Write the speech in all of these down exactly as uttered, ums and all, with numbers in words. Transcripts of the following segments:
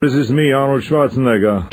This is me, Arnold Schwarzenegger.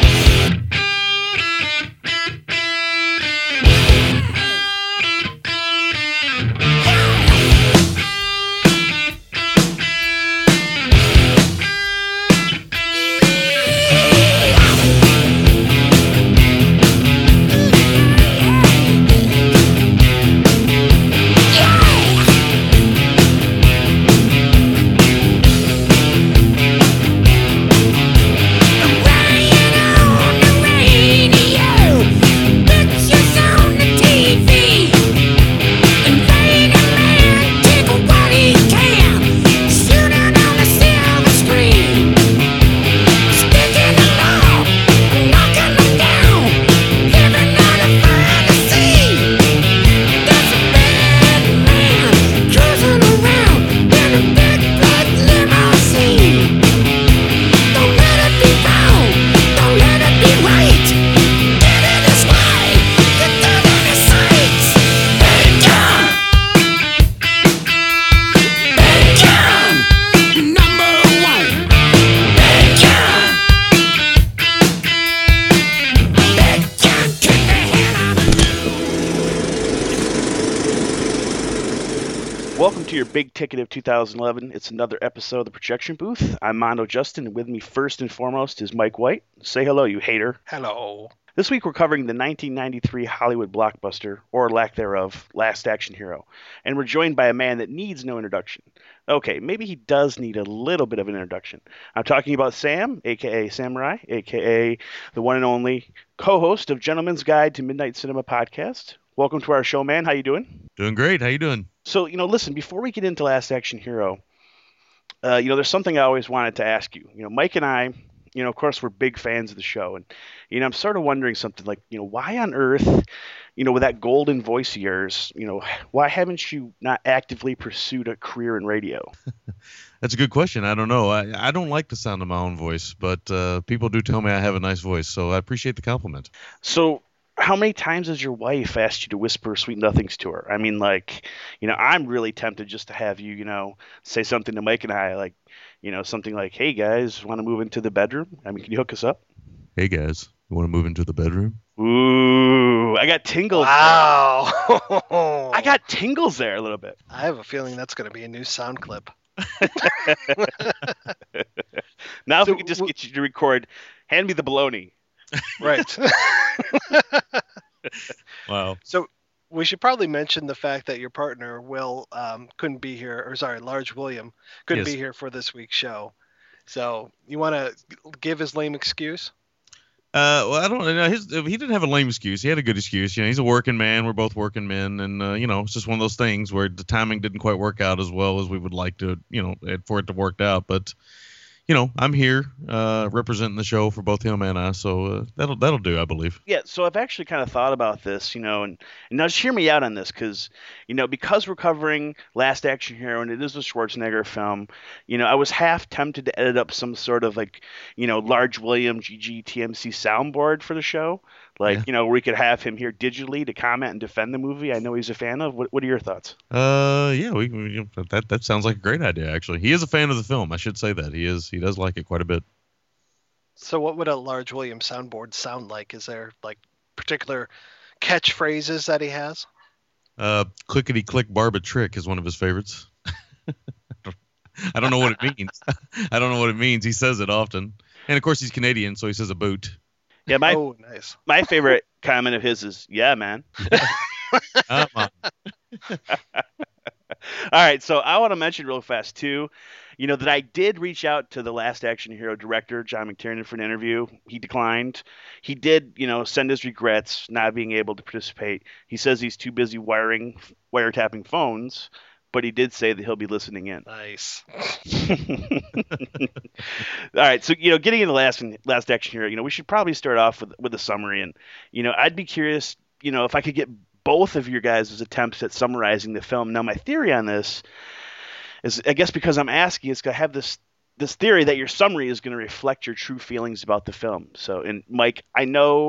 Big Ticket of two thousand eleven. It's another episode of the Projection Booth. I'm Mondo Justin, and with me first and foremost is Mike White. Say hello, you hater. Hello. This week we're covering the nineteen ninety-three Hollywood blockbuster, or lack thereof, Last Action Hero. And we're joined by a man that needs no introduction. Okay, maybe he does need a little bit of an introduction. I'm talking about Sam, a k a. Samurai, a k a the one and only co-host of Gentleman's Guide to Midnight Cinema podcast. Welcome to our show, man. How you doing? Doing great. How you doing? So, you know, listen, before we get into Last Action Hero, uh, you know, there's something I always wanted to ask you. You know, Mike and I, you know, of course, we're big fans of the show. And, you know, I'm sort of wondering something like, you know, why on earth, you know, with that golden voice of yours, you know, why haven't you not actively pursued a career in radio? That's a good question. I don't know. I, I don't like the sound of my own voice, but uh, people do tell me I have a nice voice. So I appreciate the compliment. So how many times has your wife asked you to whisper sweet nothings to her? I mean, like, you know, I'm really tempted just to have you, you know, say something to Mike and I, like, you know, something like, hey, guys, want to move into the bedroom? I mean, can you hook us up? Hey, guys, you want to move into the bedroom? Ooh, I got tingles. Wow. There. I got tingles there a little bit. I have a feeling that's going to be a new sound clip. Now, so, if we could just get you to record, hand me the baloney. Right. Wow. So we should probably mention the fact that your partner, Will, um, couldn't be here, or sorry, Large William, couldn't yes. be here for this week's show. So you want to give his lame excuse? Uh, well, I don't know. His, he didn't have a lame excuse. He had a good excuse. You know, he's a working man. We're both working men. And, uh, you know, it's just one of those things where the timing didn't quite work out as well as we would like to, you know, for it to work out. But, you know, I'm here uh, representing the show for both him and I, so uh, that'll that'll do, I believe. Yeah, so I've actually kind of thought about this, you know, and, and now just hear me out on this, because, you know, because we're covering Last Action Hero and it is a Schwarzenegger film, you know, I was half tempted to edit up some sort of like, you know, Large William G G T M C soundboard for the show, like, yeah. you know, where we could have him here digitally to comment and defend the movie. I know he's a fan of. What What are your thoughts? Uh, yeah, we, we that that sounds like a great idea. Actually, he is a fan of the film. I should say that he is. He does like it quite a bit. So what would a Large William soundboard sound like? Is there like particular catchphrases that he has? Uh, clickety click barba trick is one of his favorites. I don't know what it means. I don't know what it means. He says it often. And of course he's Canadian, so he says a boot. Yeah, my oh, nice. my favorite comment of his is, yeah, man. Come on. All right, so I want to mention real fast, too, you know, that I did reach out to the Last Action Hero director, John McTiernan, for an interview. He declined. He did, you know, send his regrets not being able to participate. He says he's too busy wiring, wiretapping phones, but he did say that he'll be listening in. Nice. All right, so, you know, getting into Last, Last Action Hero, you know, we should probably start off with, with a summary. And, you know, I'd be curious, you know, if I could get both of your guys' attempts at summarizing the film. Now, my theory on this is, I guess because I'm asking, is I have this this theory that your summary is going to reflect your true feelings about the film. So, and Mike, I know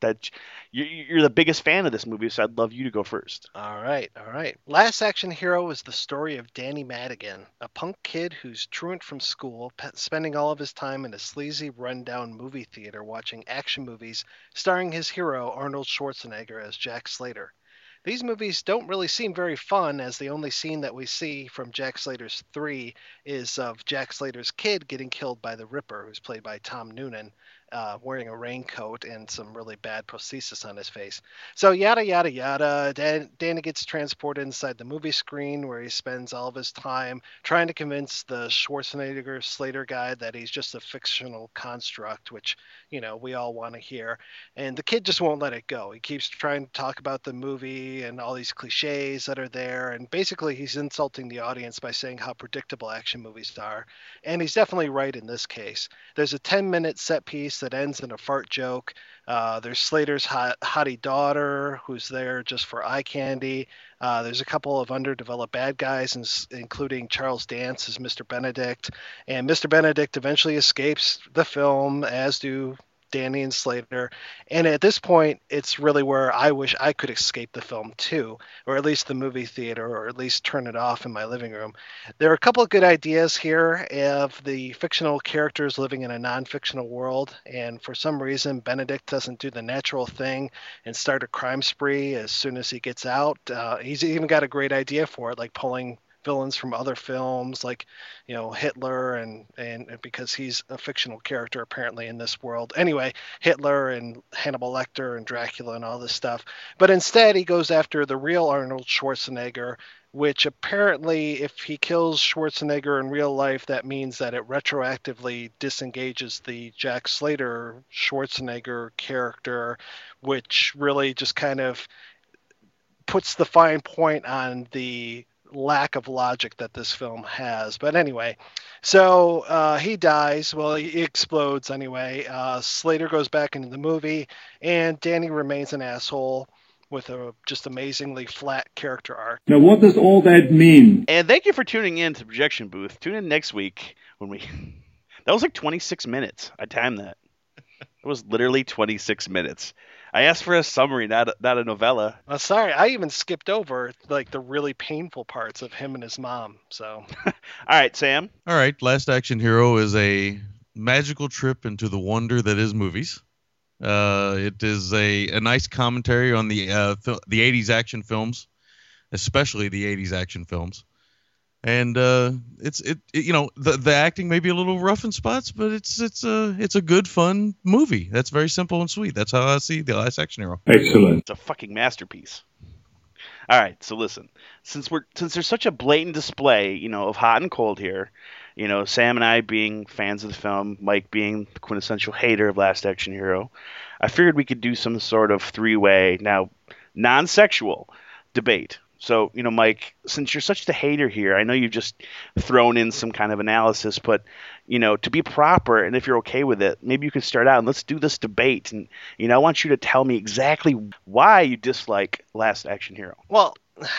that you- you're the biggest fan of this movie, so I'd love you to go first. All right, all right. Last Action Hero is the story of Danny Madigan, a punk kid who's truant from school, pe- spending all of his time in a sleazy, rundown movie theater watching action movies starring his hero, Arnold Schwarzenegger, as Jack Slater. These movies don't really seem very fun, as the only scene that we see from Jack Slater's three is of Jack Slater's kid getting killed by the Ripper, who's played by Tom Noonan, uh, wearing a raincoat and some really bad prosthesis on his face. So yada yada yada. Dan- Danny gets transported inside the movie screen, where he spends all of his time trying to convince the Schwarzenegger Slater guy that he's just a fictional construct, which, you know, we all want to hear. And the kid just won't let it go. He keeps trying to talk about the movie and all these cliches that are there, and basically he's insulting the audience by saying how predictable action movies are. And he's definitely right in this case. There's a ten minute set piece that ends in a fart joke. Uh, there's Slater's hot, hottie daughter, who's there just for eye candy. Uh, there's a couple of underdeveloped bad guys, ins- including Charles Dance as Mister Benedict. And Mister Benedict eventually escapes the film, as do Danny and Slater. And at this point, it's really where I wish I could escape the film too, or at least the movie theater, or at least turn it off in my living room. There are a couple of good ideas here of the fictional characters living in a non-fictional world, and for some reason, Benedict doesn't do the natural thing and start a crime spree as soon as he gets out. Uh, he's even got a great idea for it, like pulling villains from other films, like, you know, Hitler, and and because he's a fictional character apparently in this world. Anyway, Hitler and Hannibal Lecter and Dracula and all this stuff. But instead, he goes after the real Arnold Schwarzenegger, which apparently, if he kills Schwarzenegger in real life, that means that it retroactively disengages the Jack Slater Schwarzenegger character, which really just kind of puts the fine point on the lack of logic that this film has. But anyway, so uh, he dies. Well, he explodes anyway. Uh, Slater goes back into the movie, and Danny remains an asshole with a just amazingly flat character arc. Now, what does all that mean? And thank you for tuning in to the Projection Booth. Tune in next week when we. That was like twenty-six minutes. I timed that. It was literally twenty-six minutes. I asked for a summary, not a, not a novella. Uh, sorry, I even skipped over like the really painful parts of him and his mom. So, All right, Sam. All right, Last Action Hero is a magical trip into the wonder that is movies. Uh, it is a, a nice commentary on the uh, fil- the eighties action films, especially the eighties action films. And uh, it's it, it you know the the acting may be a little rough in spots, but it's it's a it's a good fun movie. That's very simple and sweet. That's how I see the Last Action Hero. Excellent. It's a fucking masterpiece. All right, so listen. Since we're since there's such a blatant display, you know, of hot and cold here, you know, Sam and I being fans of the film, Mike being the quintessential hater of Last Action Hero, I figured we could do some sort of three-way, now non-sexual debate. So, you know, Mike, since you're such the hater here, I know you've just thrown in some kind of analysis, but, you know, to be proper, and if you're okay with it, maybe you could start out and let's do this debate. And, you know, I want you to tell me exactly why you dislike Last Action Hero. well,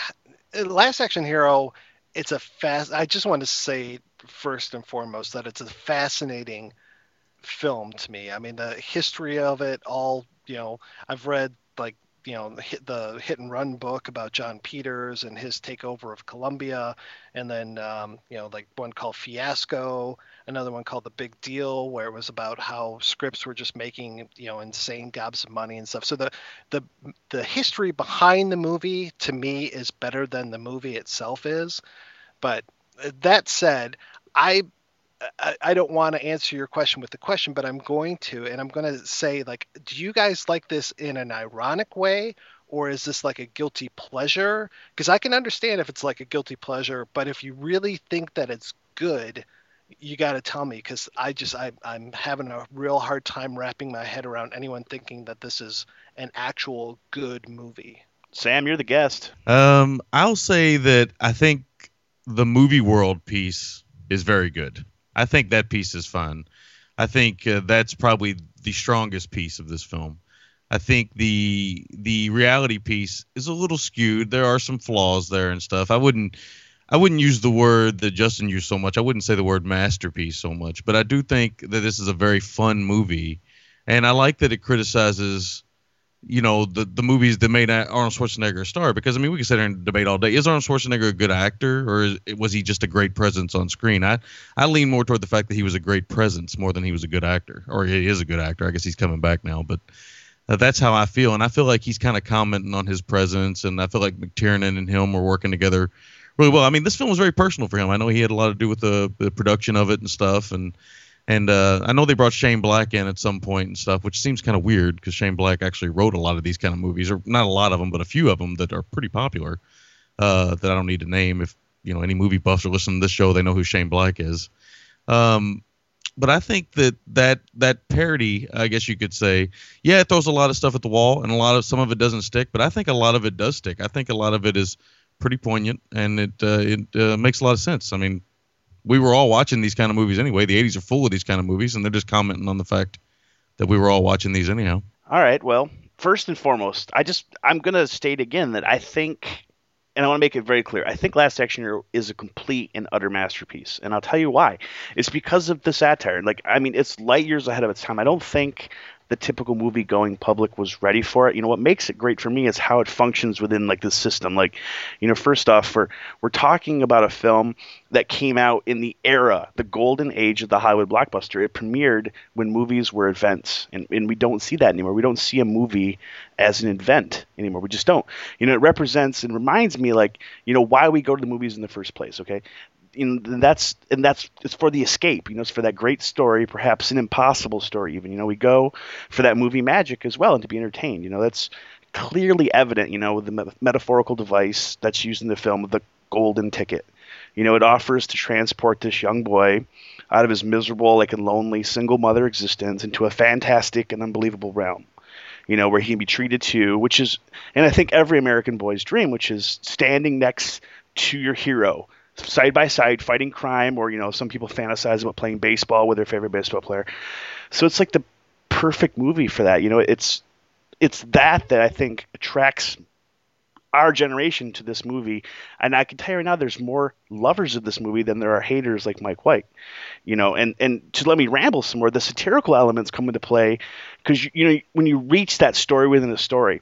Last Action Hero, it's a fast. I just want to say first and foremost that it's a fascinating film to me. I mean, the history of it all, you know, I've read like, you know, the hit, the hit and run book about John Peters and his takeover of Columbia, and then um, you know, like one called Fiasco, another one called The Big Deal, where it was about how scripts were just making, you know, insane gobs of money and stuff. So the the the history behind the movie to me is better than the movie itself is. But that said, I I, I don't want to answer your question with the question, but I'm going to, and I'm going to say, like, do you guys like this in an ironic way, or is this like a guilty pleasure? Because I can understand if it's like a guilty pleasure, but if you really think that it's good, you got to tell me, because I just I, I'm having a real hard time wrapping my head around anyone thinking that this is an actual good movie. Sam, you're the guest. Um, I'll say that I think the movie world piece is very good. I think that piece is fun. I think uh, that's probably the strongest piece of this film. I think the the reality piece is a little skewed. There are some flaws there and stuff. I wouldn't I wouldn't use the word that Justin used so much. I wouldn't say the word masterpiece so much, but I do think that this is a very fun movie, and I like that it criticizes you know, the the movies that made Arnold Schwarzenegger a star. Because I mean, we can sit here and debate all day. Is Arnold Schwarzenegger a good actor, or is, was he just a great presence on screen? I I lean more toward the fact that he was a great presence more than he was a good actor, or he is a good actor. I guess he's coming back now, but uh, that's how I feel, and I feel like he's kind of commenting on his presence, and I feel like McTiernan and him were working together really well. I mean, this film was very personal for him. I know he had a lot to do with the, the production of it and stuff, and. And uh, I know they brought Shane Black in at some point and stuff, which seems kind of weird because Shane Black actually wrote a lot of these kind of movies, or not a lot of them, but a few of them that are pretty popular uh, that I don't need to name. If you know any movie buffs are listening to this show, they know who Shane Black is. Um, but I think that that that parody, I guess you could say, yeah, it throws a lot of stuff at the wall, and a lot of some of it doesn't stick. But I think a lot of it does stick. I think a lot of it is pretty poignant, and it uh, it uh, makes a lot of sense. I mean. We were all watching these kind of movies anyway. The eighties are full of these kind of movies, and they're just commenting on the fact that we were all watching these anyhow. All right. Well, first and foremost, I just I'm gonna state again that I think, and I want to make it very clear, I think Last Action Hero is a complete and utter masterpiece, and I'll tell you why. It's because of the satire. Like, I mean, it's light years ahead of its time. I don't think the typical movie-going public was ready for it. You know, what makes it great for me is how it functions within, like, the system. Like, you know, first off, we're, we're talking about a film that came out in the era, the golden age of the Hollywood blockbuster. It premiered when movies were events, and, and we don't see that anymore. We don't see a movie as an event anymore. We just don't. You know, it represents and reminds me, like, you know, why we go to the movies in the first place, okay? And that's and that's it's for the escape, you know, it's for that great story, perhaps an impossible story even. You know, we go for that movie magic as well and to be entertained. You know, that's clearly evident, you know, with the me- metaphorical device that's used in the film, the golden ticket. You know, it offers to transport this young boy out of his miserable, like, and lonely single mother existence into a fantastic and unbelievable realm. You know, where he can be treated to, which is, and I think every American boy's dream, which is standing next to your hero, side by side, fighting crime, or, you know, some people fantasize about playing baseball with their favorite baseball player. So it's like the perfect movie for that. You know, it's it's that that I think attracts our generation to this movie. And I can tell you right now, there's more lovers of this movie than there are haters like Mike White. You know, and and to let me ramble some more, the satirical elements come into play because, you, you know, when you reach that story within a story,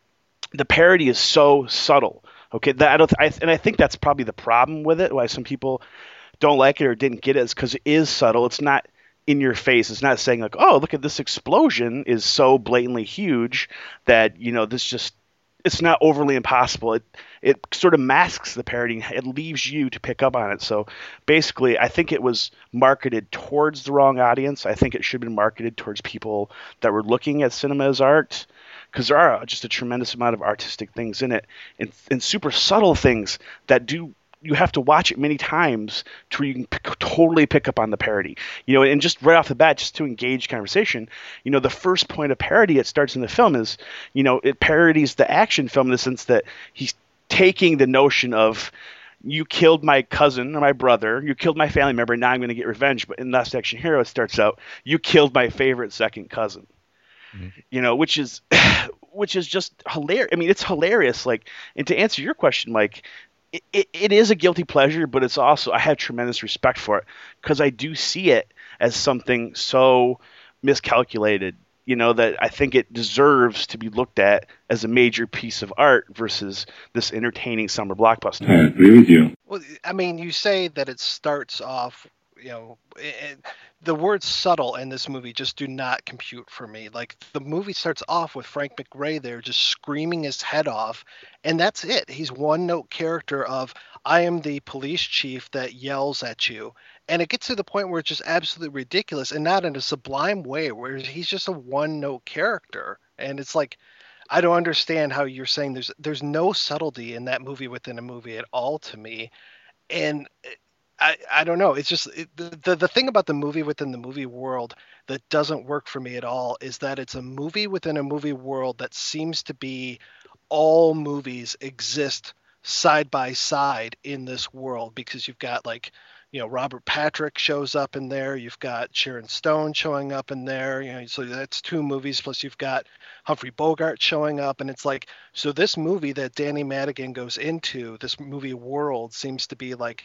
the parody is so subtle. Okay, that I don't, I, and I think that's probably the problem with it. Why some people don't like it or didn't get it is because it is subtle. It's not in your face. It's not saying like, "Oh, look at this explosion is so blatantly huge that, you know, this just it's not overly impossible." It it sort of masks the parody. It leaves you to pick up on it. So basically, I think it was marketed towards the wrong audience. I think it should have been marketed towards people that were looking at cinema as art. Because there are just a tremendous amount of artistic things in it, and, and super subtle things that do you have to watch it many times to where you can pick, totally pick up on the parody. You know, and just right off the bat, just to engage conversation, you know, the first point of parody it starts in the film is, you know, it parodies the action film in the sense that he's taking the notion of, you killed my cousin or my brother, you killed my family member, and now I'm going to get revenge. But in Last Action Hero, it starts out, you killed my favorite second cousin. Mm-hmm. You know, which is, which is just hilarious. I mean, it's hilarious. Like, and to answer your question, Mike, it, it, it is a guilty pleasure, but it's also, I have tremendous respect for it because I do see it as something so miscalculated, you know, that I think it deserves to be looked at as a major piece of art versus this entertaining summer blockbuster. I agree with you. Well, I mean, you say that it starts off, you know, it, the words subtle in this movie just do not compute for me. Like, the movie starts off with Frank McRae there just screaming his head off, and that's it. He's one note character of, I am the police chief that yells at you. And it gets to the point where it's just absolutely ridiculous, and not in a sublime way, where he's just a one note character. And it's like, I don't understand how you're saying there's there's no subtlety in that movie within a movie at all to me. And I, I don't know. It's just it, the the thing about the movie within the movie world that doesn't work for me at all is that it's a movie within a movie world that seems to be all movies exist side by side in this world, because you've got, like, you know, Robert Patrick shows up in there. You've got Sharon Stone showing up in there. You know, so that's two movies. Plus you've got Humphrey Bogart showing up. And it's like, so this movie that Danny Madigan goes into, this movie world, seems to be like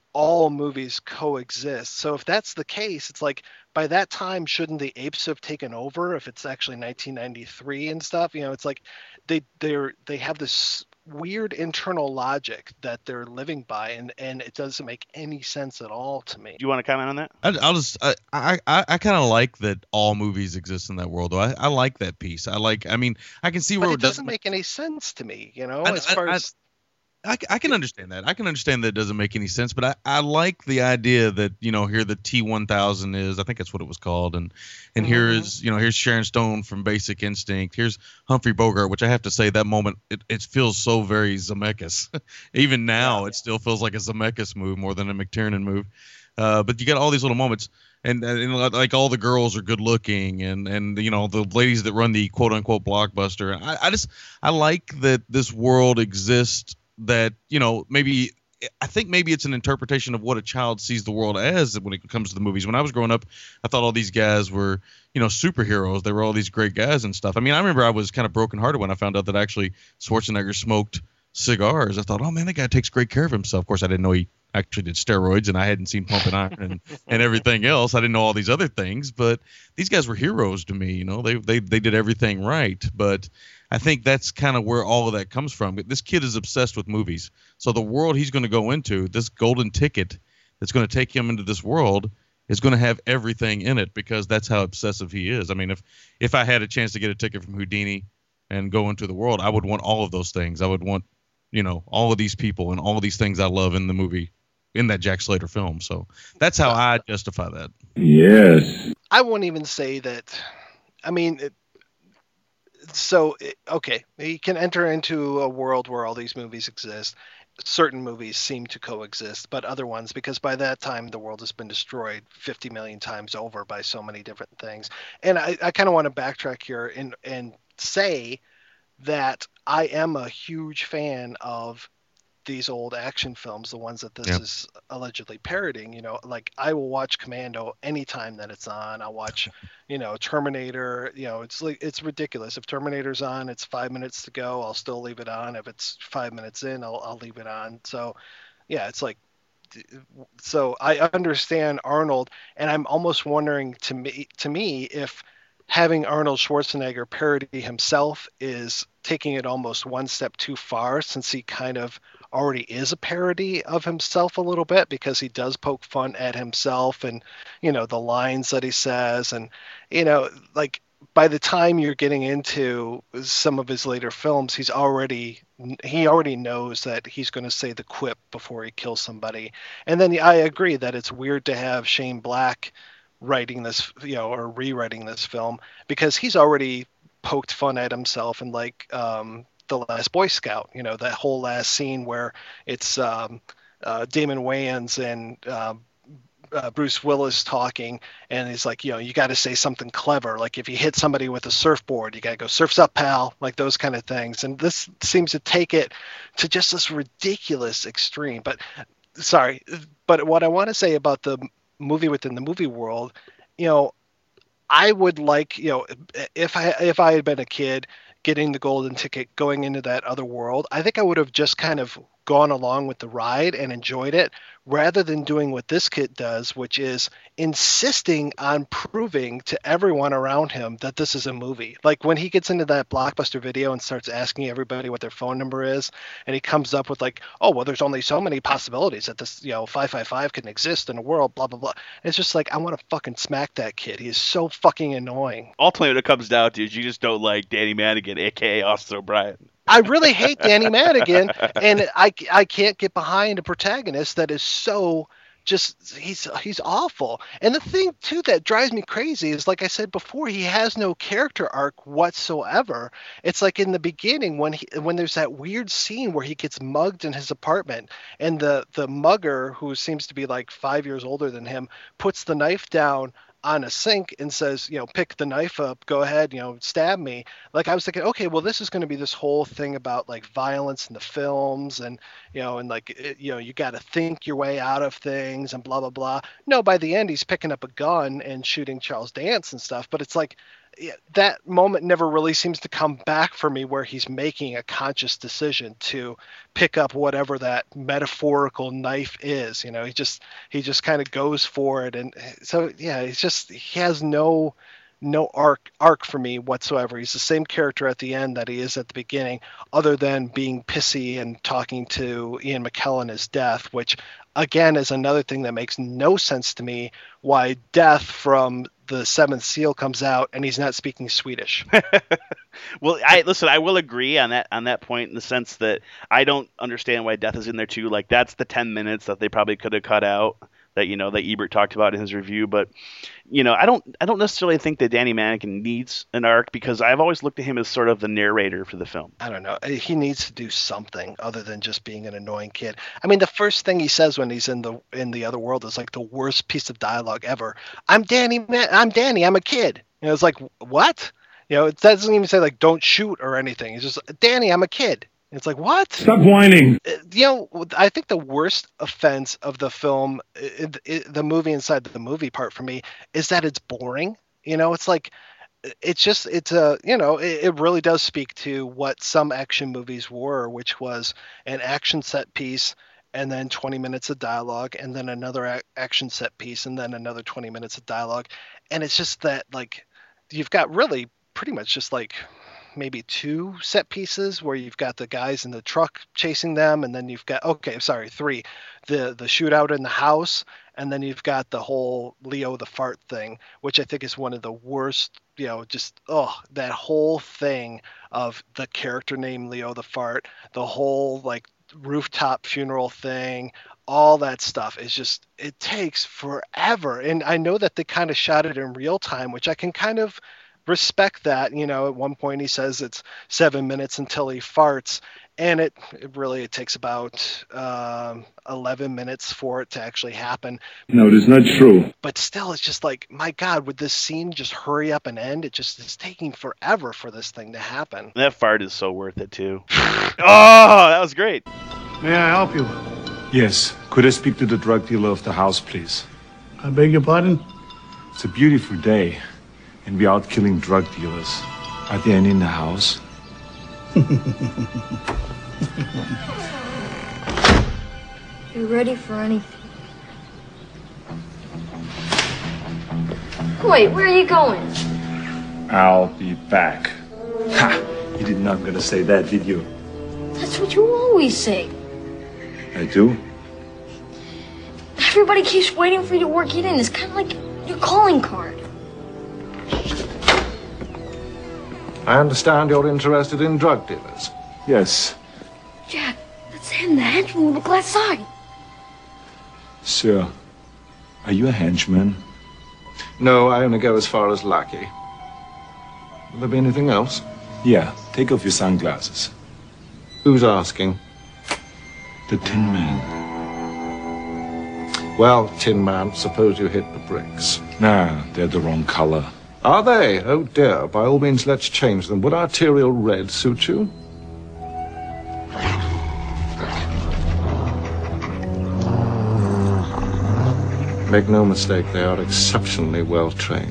all movies coexist. So if that's the case, it's like by that time, shouldn't the apes have taken over? If it's actually nineteen ninety-three and stuff, you know, it's like they they're they have this weird internal logic that they're living by, and and it doesn't make any sense at all to me. Do you want to comment on that? I, I'll just I I, I, I kind of like that all movies exist in that world though. I, I like that piece. I like. I mean, I can see where But it it doesn't make any sense to me, you know, I- as I- far I- as I, I can understand that. I can understand that it doesn't make any sense, but I, I like the idea that, you know, here the T one thousand is, I think that's what it was called. And, and here Mhm. is, you know, here's Sharon Stone from Basic Instinct. Here's Humphrey Bogart, which I have to say that moment, it, it feels so very Zemeckis. Even now, Yeah. it still feels like a Zemeckis move more than a McTiernan move. Uh, but you got all these little moments. And, and like all the girls are good looking, and, and you know the ladies that run the quote unquote blockbuster. I, I just I like that this world exists. That, you know, maybe I think maybe it's an interpretation of what a child sees the world as when it comes to the movies. When I was growing up, I thought all these guys were, you know, superheroes. They were all these great guys and stuff. I mean, I remember I was kind of brokenhearted when I found out that actually Schwarzenegger smoked cigars. I thought, oh man, that guy takes great care of himself. Of course, I didn't know he actually did steroids, and I hadn't seen Pumping Iron and, and everything else. I didn't know all these other things, but these guys were heroes to me. You know, they they they did everything right. But I think that's kind of where all of that comes from. This kid is obsessed with movies. So the world he's going to go into, this golden ticket that's going to take him into this world, is going to have everything in it because that's how obsessive he is. I mean, if if I had a chance to get a ticket from Houdini and go into the world, I would want all of those things. I would want, you know, all of these people and all of these things I love in the movie, in that Jack Slater film. So that's how I justify that. Yes. I won't even say that. I mean, it, so it- okay, you can enter into a world where all these movies exist. Certain movies seem to coexist, but other ones, because by that time the world has been destroyed fifty million times over by so many different things. And I, I kind of want to backtrack here and and say that I am a huge fan of these old action films, the ones that this Yep. is allegedly parroting. You know, like I will watch Commando anytime that it's on. I'll watch, you know, Terminator. You know, it's like it's ridiculous. If Terminator's on, it's five minutes to go. I'll still leave it on. If it's five minutes in, I'll I'll leave it on. So, yeah, it's like. So I understand Arnold, and I'm almost wondering to me to me if having Arnold Schwarzenegger parody himself is taking it almost one step too far, since he kind of already is a parody of himself a little bit, because he does poke fun at himself and, you know, the lines that he says. And, you know, like by the time you're getting into some of his later films, he's already he already knows that he's going to say the quip before he kills somebody. And then I agree that it's weird to have Shane Black writing this, you know, or rewriting this film, because he's already poked fun at himself. And like um, The Last Boy Scout, you know, that whole last scene where it's um, uh, Damon Wayans and uh, uh, Bruce Willis talking, and he's like, you know, you got to say something clever. Like if you hit somebody with a surfboard, you got to go, surf's up, pal, like those kind of things. And this seems to take it to just this ridiculous extreme. But sorry, but what I want to say about the movie within the movie world, you know, I would like, you know, if I if I had been a kid getting the golden ticket going into that other world, I think I would have just kind of gone along with the ride and enjoyed it, rather than doing what this kid does, which is insisting on proving to everyone around him that this is a movie. Like when he gets into that Blockbuster Video and starts asking everybody what their phone number is, and he comes up with like, oh, well, there's only so many possibilities that this, you know, five five five can exist in a world, blah, blah, blah. And it's just like, I want to fucking smack that kid. He is so fucking annoying. Ultimately, what it comes down to is you just don't like Danny Madigan, aka Austin O'Brien. I really hate Danny Madigan, and I, I can't get behind a protagonist that is so just he's he's awful. And the thing too that drives me crazy is, like I said before, he has no character arc whatsoever. It's like in the beginning when he when there's that weird scene where he gets mugged in his apartment, and the the mugger, who seems to be like five years older than him, puts the knife down on a sink and says, you know, pick the knife up, go ahead, you know, stab me. Like I was thinking, okay, well, this is going to be this whole thing about like violence in the films, and, you know, and like, it, you know, you got to think your way out of things and blah, blah, blah. No, by the end, he's picking up a gun and shooting Charles Dance and stuff. But it's like, yeah, that moment never really seems to come back for me where he's making a conscious decision to pick up whatever that metaphorical knife is. You know, he just he just kind of goes for it, and so yeah, he's just he has no no arc arc for me whatsoever. He's the same character at the end that he is at the beginning, other than being pissy and talking to Ian McKellen as Death, which again is another thing that makes no sense to me. Why Death from the Seventh Seal comes out and he's not speaking Swedish. Well, I listen. I will agree on that on that point in the sense that I don't understand why Death is in there too. Like that's the ten minutes that they probably could have cut out. That you know that Ebert talked about in his review, but you know I don't I don't necessarily think that Danny Madigan needs an arc because I've always looked at him as sort of the narrator for the film. I don't know. He needs to do something other than just being an annoying kid. I mean, the first thing he says when he's in the in the other world is like the worst piece of dialogue ever. I'm Danny. I'm Danny. I'm a kid. You know, it's like what? You know, it doesn't even say like don't shoot or anything. It's just Danny. I'm a kid. It's like, what? Stop whining. You know, I think the worst offense of the film, it, it, the movie inside the movie part for me, is that it's boring. You know, it's like, it's just, it's a, you know, it, it really does speak to what some action movies were, which was an action set piece and then twenty minutes of dialogue and then another a- action set piece and then another twenty minutes of dialogue. And it's just that, like, you've got really pretty much just like, maybe two set pieces where you've got the guys in the truck chasing them, and then you've got okay, sorry, three, the the shootout in the house, and then you've got the whole Leo the fart thing, which I think is one of the worst. You know, just oh, that whole thing of the character named Leo the fart, the whole like rooftop funeral thing, all that stuff is just it takes forever. And I know that they kind of shot it in real time, which I can kind of respect that. You know, at one point he says it's seven minutes until he farts, and it, it really it takes about um, eleven minutes for it to actually happen. No, that's not true. But still, it's just like, my God, would this scene just hurry up and end? It just is taking forever for this thing to happen. That fart is so worth it too. Oh, that was great. May I help you? Yes. Could I speak to the drug dealer of the house, please? I beg your pardon? It's a beautiful day, and we're out killing drug dealers. Are there any in the house? You're ready for anything. Wait, where are you going? I'll be back. Ha! You did not gonna say that, did you? That's what you always say. I do? Everybody keeps waiting for you to work it in. It's kind of like your calling card. I understand you're interested in drug dealers. Yes. Jack, that's him, the henchman with the glass eye. Sir, are you a henchman? No, I only go as far as lackey. Will there be anything else? Yeah, take off your sunglasses. Who's asking? The Tin Man. Well, Tin Man, suppose you hit the bricks. Nah, they're the wrong color. Are they? Oh dear. By all means, let's change them. Would arterial red suit you? Make no mistake, they are exceptionally well trained.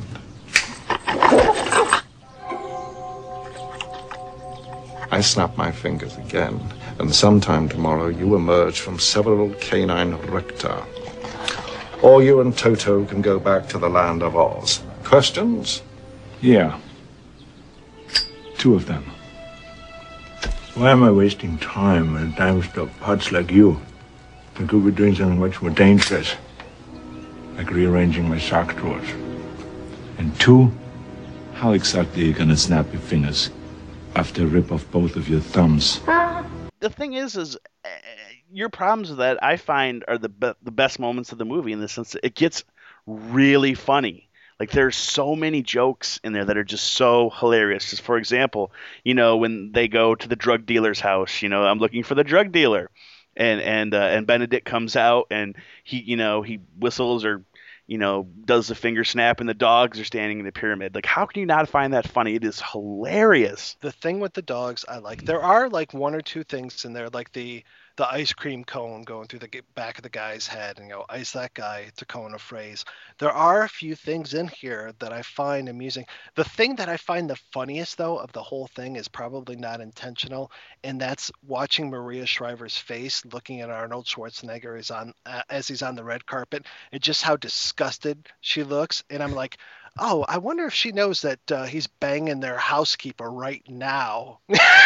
I snap my fingers again, and sometime tomorrow you emerge from several canine recta. Or you and Toto can go back to the land of Oz. Questions? Yeah. Two of them. Why am I wasting time when time stop pots like you? I could be doing something much more dangerous. Like rearranging my sock drawers. And two, how exactly are you gonna snap your fingers after I rip off both of your thumbs? The thing is, is uh, your problems with that I find are the be- the best moments of the movie in the sense that it gets really funny. Like there's so many jokes in there that are just so hilarious. Just for example, you know, when they go to the drug dealer's house, you know, I'm looking for the drug dealer. And and uh, and Benedict comes out and he you know he whistles or you know does the finger snap and the dogs are standing in the pyramid. Like how can you not find that funny? It is hilarious. The thing with the dogs I like, there are like one or two things in there, like the the ice cream cone going through the g- back of the guy's head and, you know, ice that guy, Tacona phrase. There are a few things in here that I find amusing. The thing that I find the funniest, though, of the whole thing is probably not intentional, and that's watching Maria Shriver's face looking at Arnold Schwarzenegger as, on, uh, as he's on the red carpet, and just how disgusted she looks. And I'm like, oh, I wonder if she knows that uh, he's banging their housekeeper right now.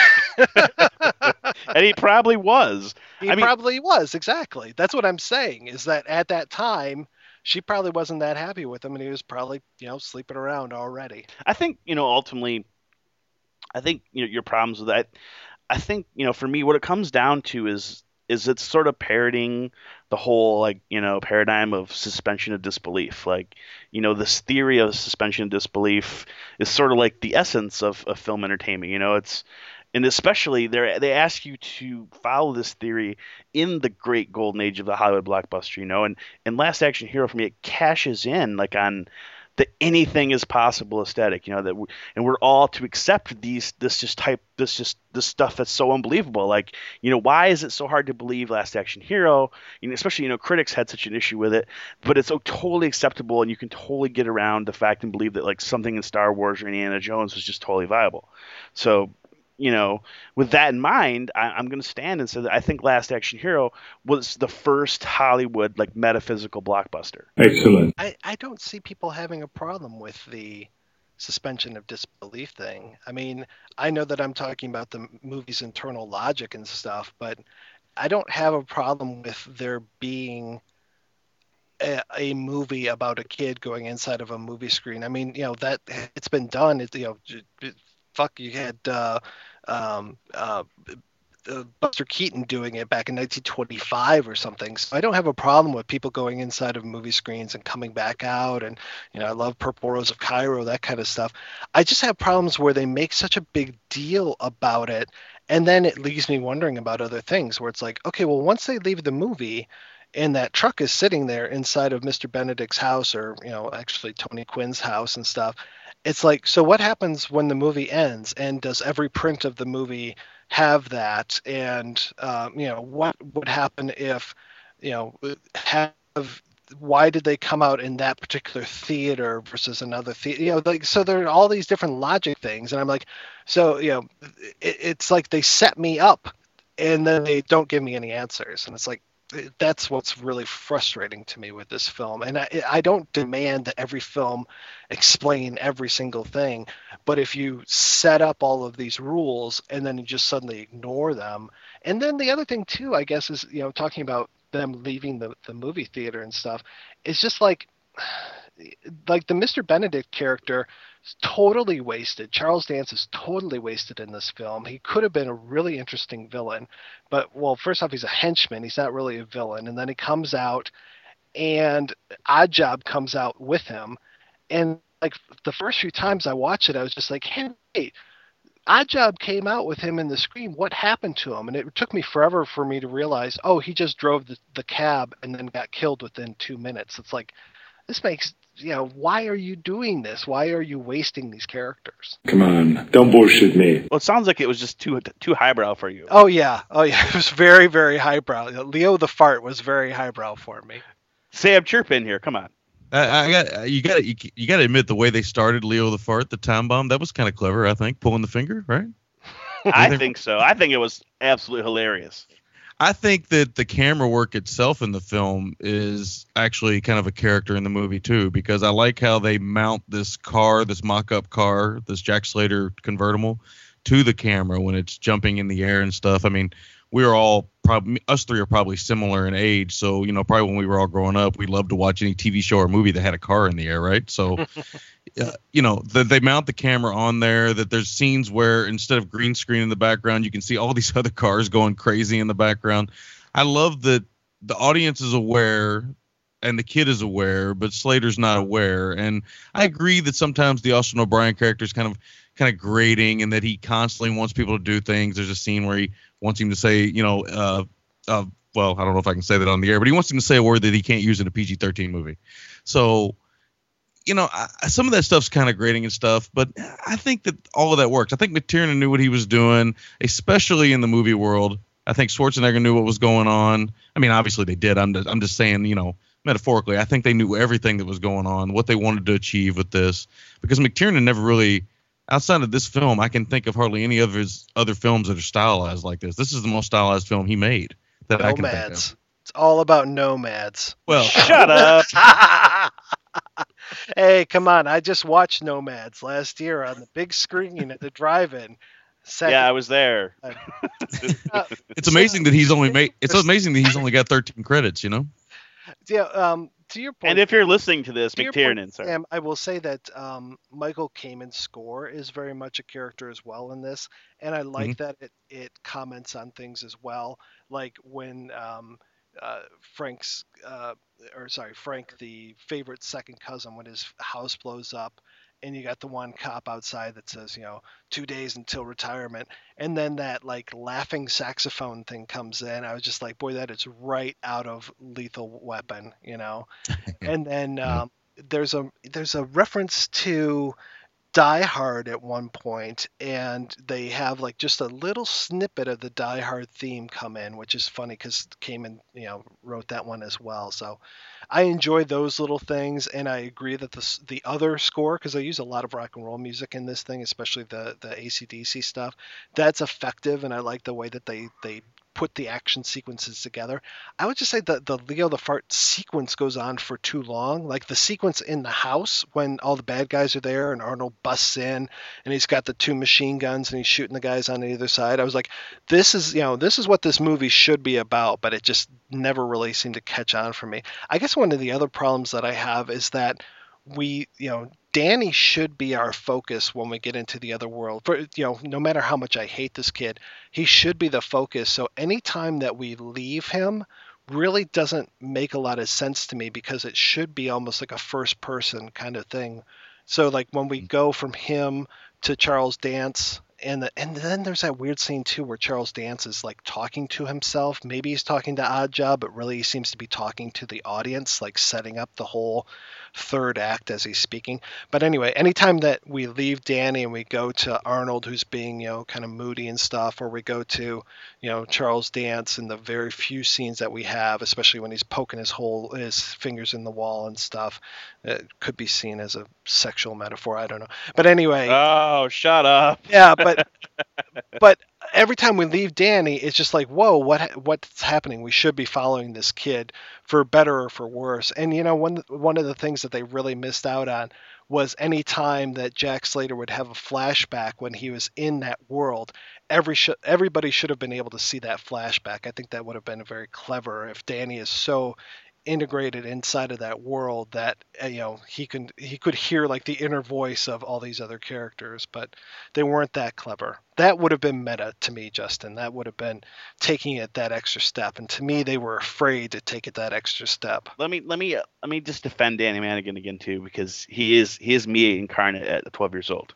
And he probably was. He I mean, probably was, exactly. That's what I'm saying, is that at that time, she probably wasn't that happy with him, and he was probably, you know, sleeping around already. I think, you know, ultimately, I think, you know, your problems with that, I think, you know, for me, what it comes down to is is it's sort of parroting the whole, like, you know, paradigm of suspension of disbelief. Like, you know, this theory of suspension of disbelief is sort of like the essence of, of film entertainment. You know, it's, and especially they they ask you to follow this theory in the great golden age of the Hollywood blockbuster, you know, and, and Last Action Hero for me, it cashes in like on the anything is possible aesthetic, you know, that we, and we're all to accept these, this just type, this just, this stuff that's so unbelievable. Like, you know, why is it so hard to believe Last Action Hero? You know, especially, you know, critics had such an issue with it, but it's so totally acceptable, and you can totally get around the fact and believe that like something in Star Wars or Indiana Jones was just totally viable. So, you know, with that in mind, I, I'm going to stand and say that I think Last Action Hero was the first Hollywood like metaphysical blockbuster. Excellent. I, I don't see people having a problem with the suspension of disbelief thing. I mean, I know that I'm talking about the movie's internal logic and stuff, but I don't have a problem with there being a, a movie about a kid going inside of a movie screen. I mean, you know, that it's been done. It, you know, it, fuck, you had uh, um, uh, uh, Buster Keaton doing it back in nineteen twenty-five or something. So I don't have a problem with people going inside of movie screens and coming back out. And, you know, I love Purple Rose of Cairo, that kind of stuff. I just have problems where they make such a big deal about it. And then it leaves me wondering about other things where it's like, okay, well, once they leave the movie and that truck is sitting there inside of Mister Benedict's house, or, you know, actually Tony Quinn's house and stuff, it's like, so what happens when the movie ends? And does every print of the movie have that? And, um, you know, what would happen if, you know, have, why did they come out in that particular theater versus another theater? You know, like, so there are all these different logic things. And I'm like, so, you know, it, it's like they set me up and then they don't give me any answers. And it's like, that's what's really frustrating to me with this film. And I, I don't demand that every film explain every single thing, but if you set up all of these rules and then you just suddenly ignore them. And then the other thing too, I guess, is, you know, talking about them leaving the, the movie theater and stuff, it's just like, like the Mister Benedict character is totally wasted. Charles Dance is totally wasted in this film. He could have been a really interesting villain, but, well, first off, he's a henchman. He's not really a villain. And then he comes out and Oddjob comes out with him. And like the first few times I watched it, I was just like, hey, Oddjob came out with him in the screen. What happened to him? And it took me forever for me to realize, oh, he just drove the, the cab and then got killed within two minutes. It's like, this makes, you know, why are you doing this? Why are you wasting these characters? Come on, don't bullshit me. Well, it sounds like it was just too too highbrow for you. Oh yeah, oh yeah, it was very, very highbrow. Leo the Fart was very highbrow for me. Sam Chirp in here, come on. I, I got you. Got you, you got to admit the way they started Leo the Fart, the time bomb, that was kind of clever. I think pulling the finger, right? I think so. I think it was absolutely hilarious. I think that the camera work itself in the film is actually kind of a character in the movie too, because I like how they mount this car, this mock-up car, this Jack Slater convertible, to the camera when it's jumping in the air and stuff. I mean, we were all probably, us three are probably similar in age, so, you know, probably when we were all growing up, we loved to watch any T V show or movie that had a car in the air, right? So, uh, you know, the, they mount the camera on there, that there's scenes where instead of green screen in the background, you can see all these other cars going crazy in the background. I love that the audience is aware and the kid is aware, but Slater's not aware. And I agree that sometimes the Austin O'Brien character is kind of kind of grating, and that he constantly wants people to do things. There's a scene where he wants him to say, you know, uh, uh, well, I don't know if I can say that on the air, but he wants him to say a word that he can't use in a P G thirteen movie. So, you know, I, some of that stuff's kind of grating and stuff, but I think that all of that works. I think McTiernan knew what he was doing, especially in the movie world. I think Schwarzenegger knew what was going on. I mean, obviously they did. I'm just, I'm just saying, you know, metaphorically, I think they knew everything that was going on, what they wanted to achieve with this, because McTiernan never really, outside of this film, I can think of hardly any of his other films that are stylized like this. This is the most stylized film he made that I can think Nomads. of. It's all about nomads. Well, Shut up. Hey, come on. I just watched Nomads last year on the big screen at the drive-in. Second Yeah, I was there. time. it's amazing that he's only made. It's amazing that he's only got thirteen credits. You know. Yeah, um, to your point. And if you're listening to this, to your point, McTiernan, sorry. Sam, I will say that um, Michael Kamen's score is very much a character as well in this, and I like Mm-hmm. that it, it comments on things as well, like when um, uh, Frank's, uh, or sorry, Frank, the favorite second cousin, when his house blows up, and you got the one cop outside that says, you know, two days until retirement, and then that like laughing saxophone thing comes in. I was just like, boy, that is right out of Lethal Weapon, you know. And then um, there's a there's a reference to Die Hard at one point, and they have like just a little snippet of the Die Hard theme come in, which is funny because Kamen, you know, wrote that one as well. So I enjoy those little things, and I agree that the s- the other score, because I use a lot of rock and roll music in this thing, especially the the A C D C stuff, that's effective, and I like the way that they they put the action sequences together. I would just say that the Leo the Fart sequence goes on for too long. Like the sequence in the house when all the bad guys are there and Arnold busts in and he's got the two machine guns and he's shooting the guys on either side. I was like, this is, you know, this is what this movie should be about, but it just never really seemed to catch on for me. I guess one of the other problems that I have is that we, you know, Danny should be our focus when we get into the other world. For, you know, no matter how much I hate this kid, he should be the focus. So anytime that we leave him really doesn't make a lot of sense to me, because it should be almost like a first person kind of thing. So like when we go from him to Charles Dance, and the, and then there's that weird scene too where Charles Dance is like talking to himself. Maybe he's talking to Oddjob, but really he seems to be talking to the audience, like setting up the whole third act as he's speaking. But anyway, anytime that we leave Danny and we go to Arnold, who's being, you know, kind of moody and stuff, or we go to, you know, Charles Dance in the very few scenes that we have, especially when he's poking his hole, his fingers in the wall and stuff, it could be seen as a sexual metaphor. I don't know. But anyway. Oh, shut up. Yeah, but but every time we leave Danny, it's just like, whoa, what what's happening? We should be following this kid for better or for worse. And you know, one one of the things that they really missed out on was any time that Jack Slater would have a flashback when he was in that world. Every sh- everybody should have been able to see that flashback. I think that would have been very clever if Danny is so integrated inside of that world that uh, you know he can he could hear like the inner voice of all these other characters, but they weren't that clever. That would have been meta to me, Justin. That would have been taking it that extra step, and to me they were afraid to take it that extra step. Let me let me uh, let me just defend Danny Madigan again too, because he is he is me incarnate at twelve years old.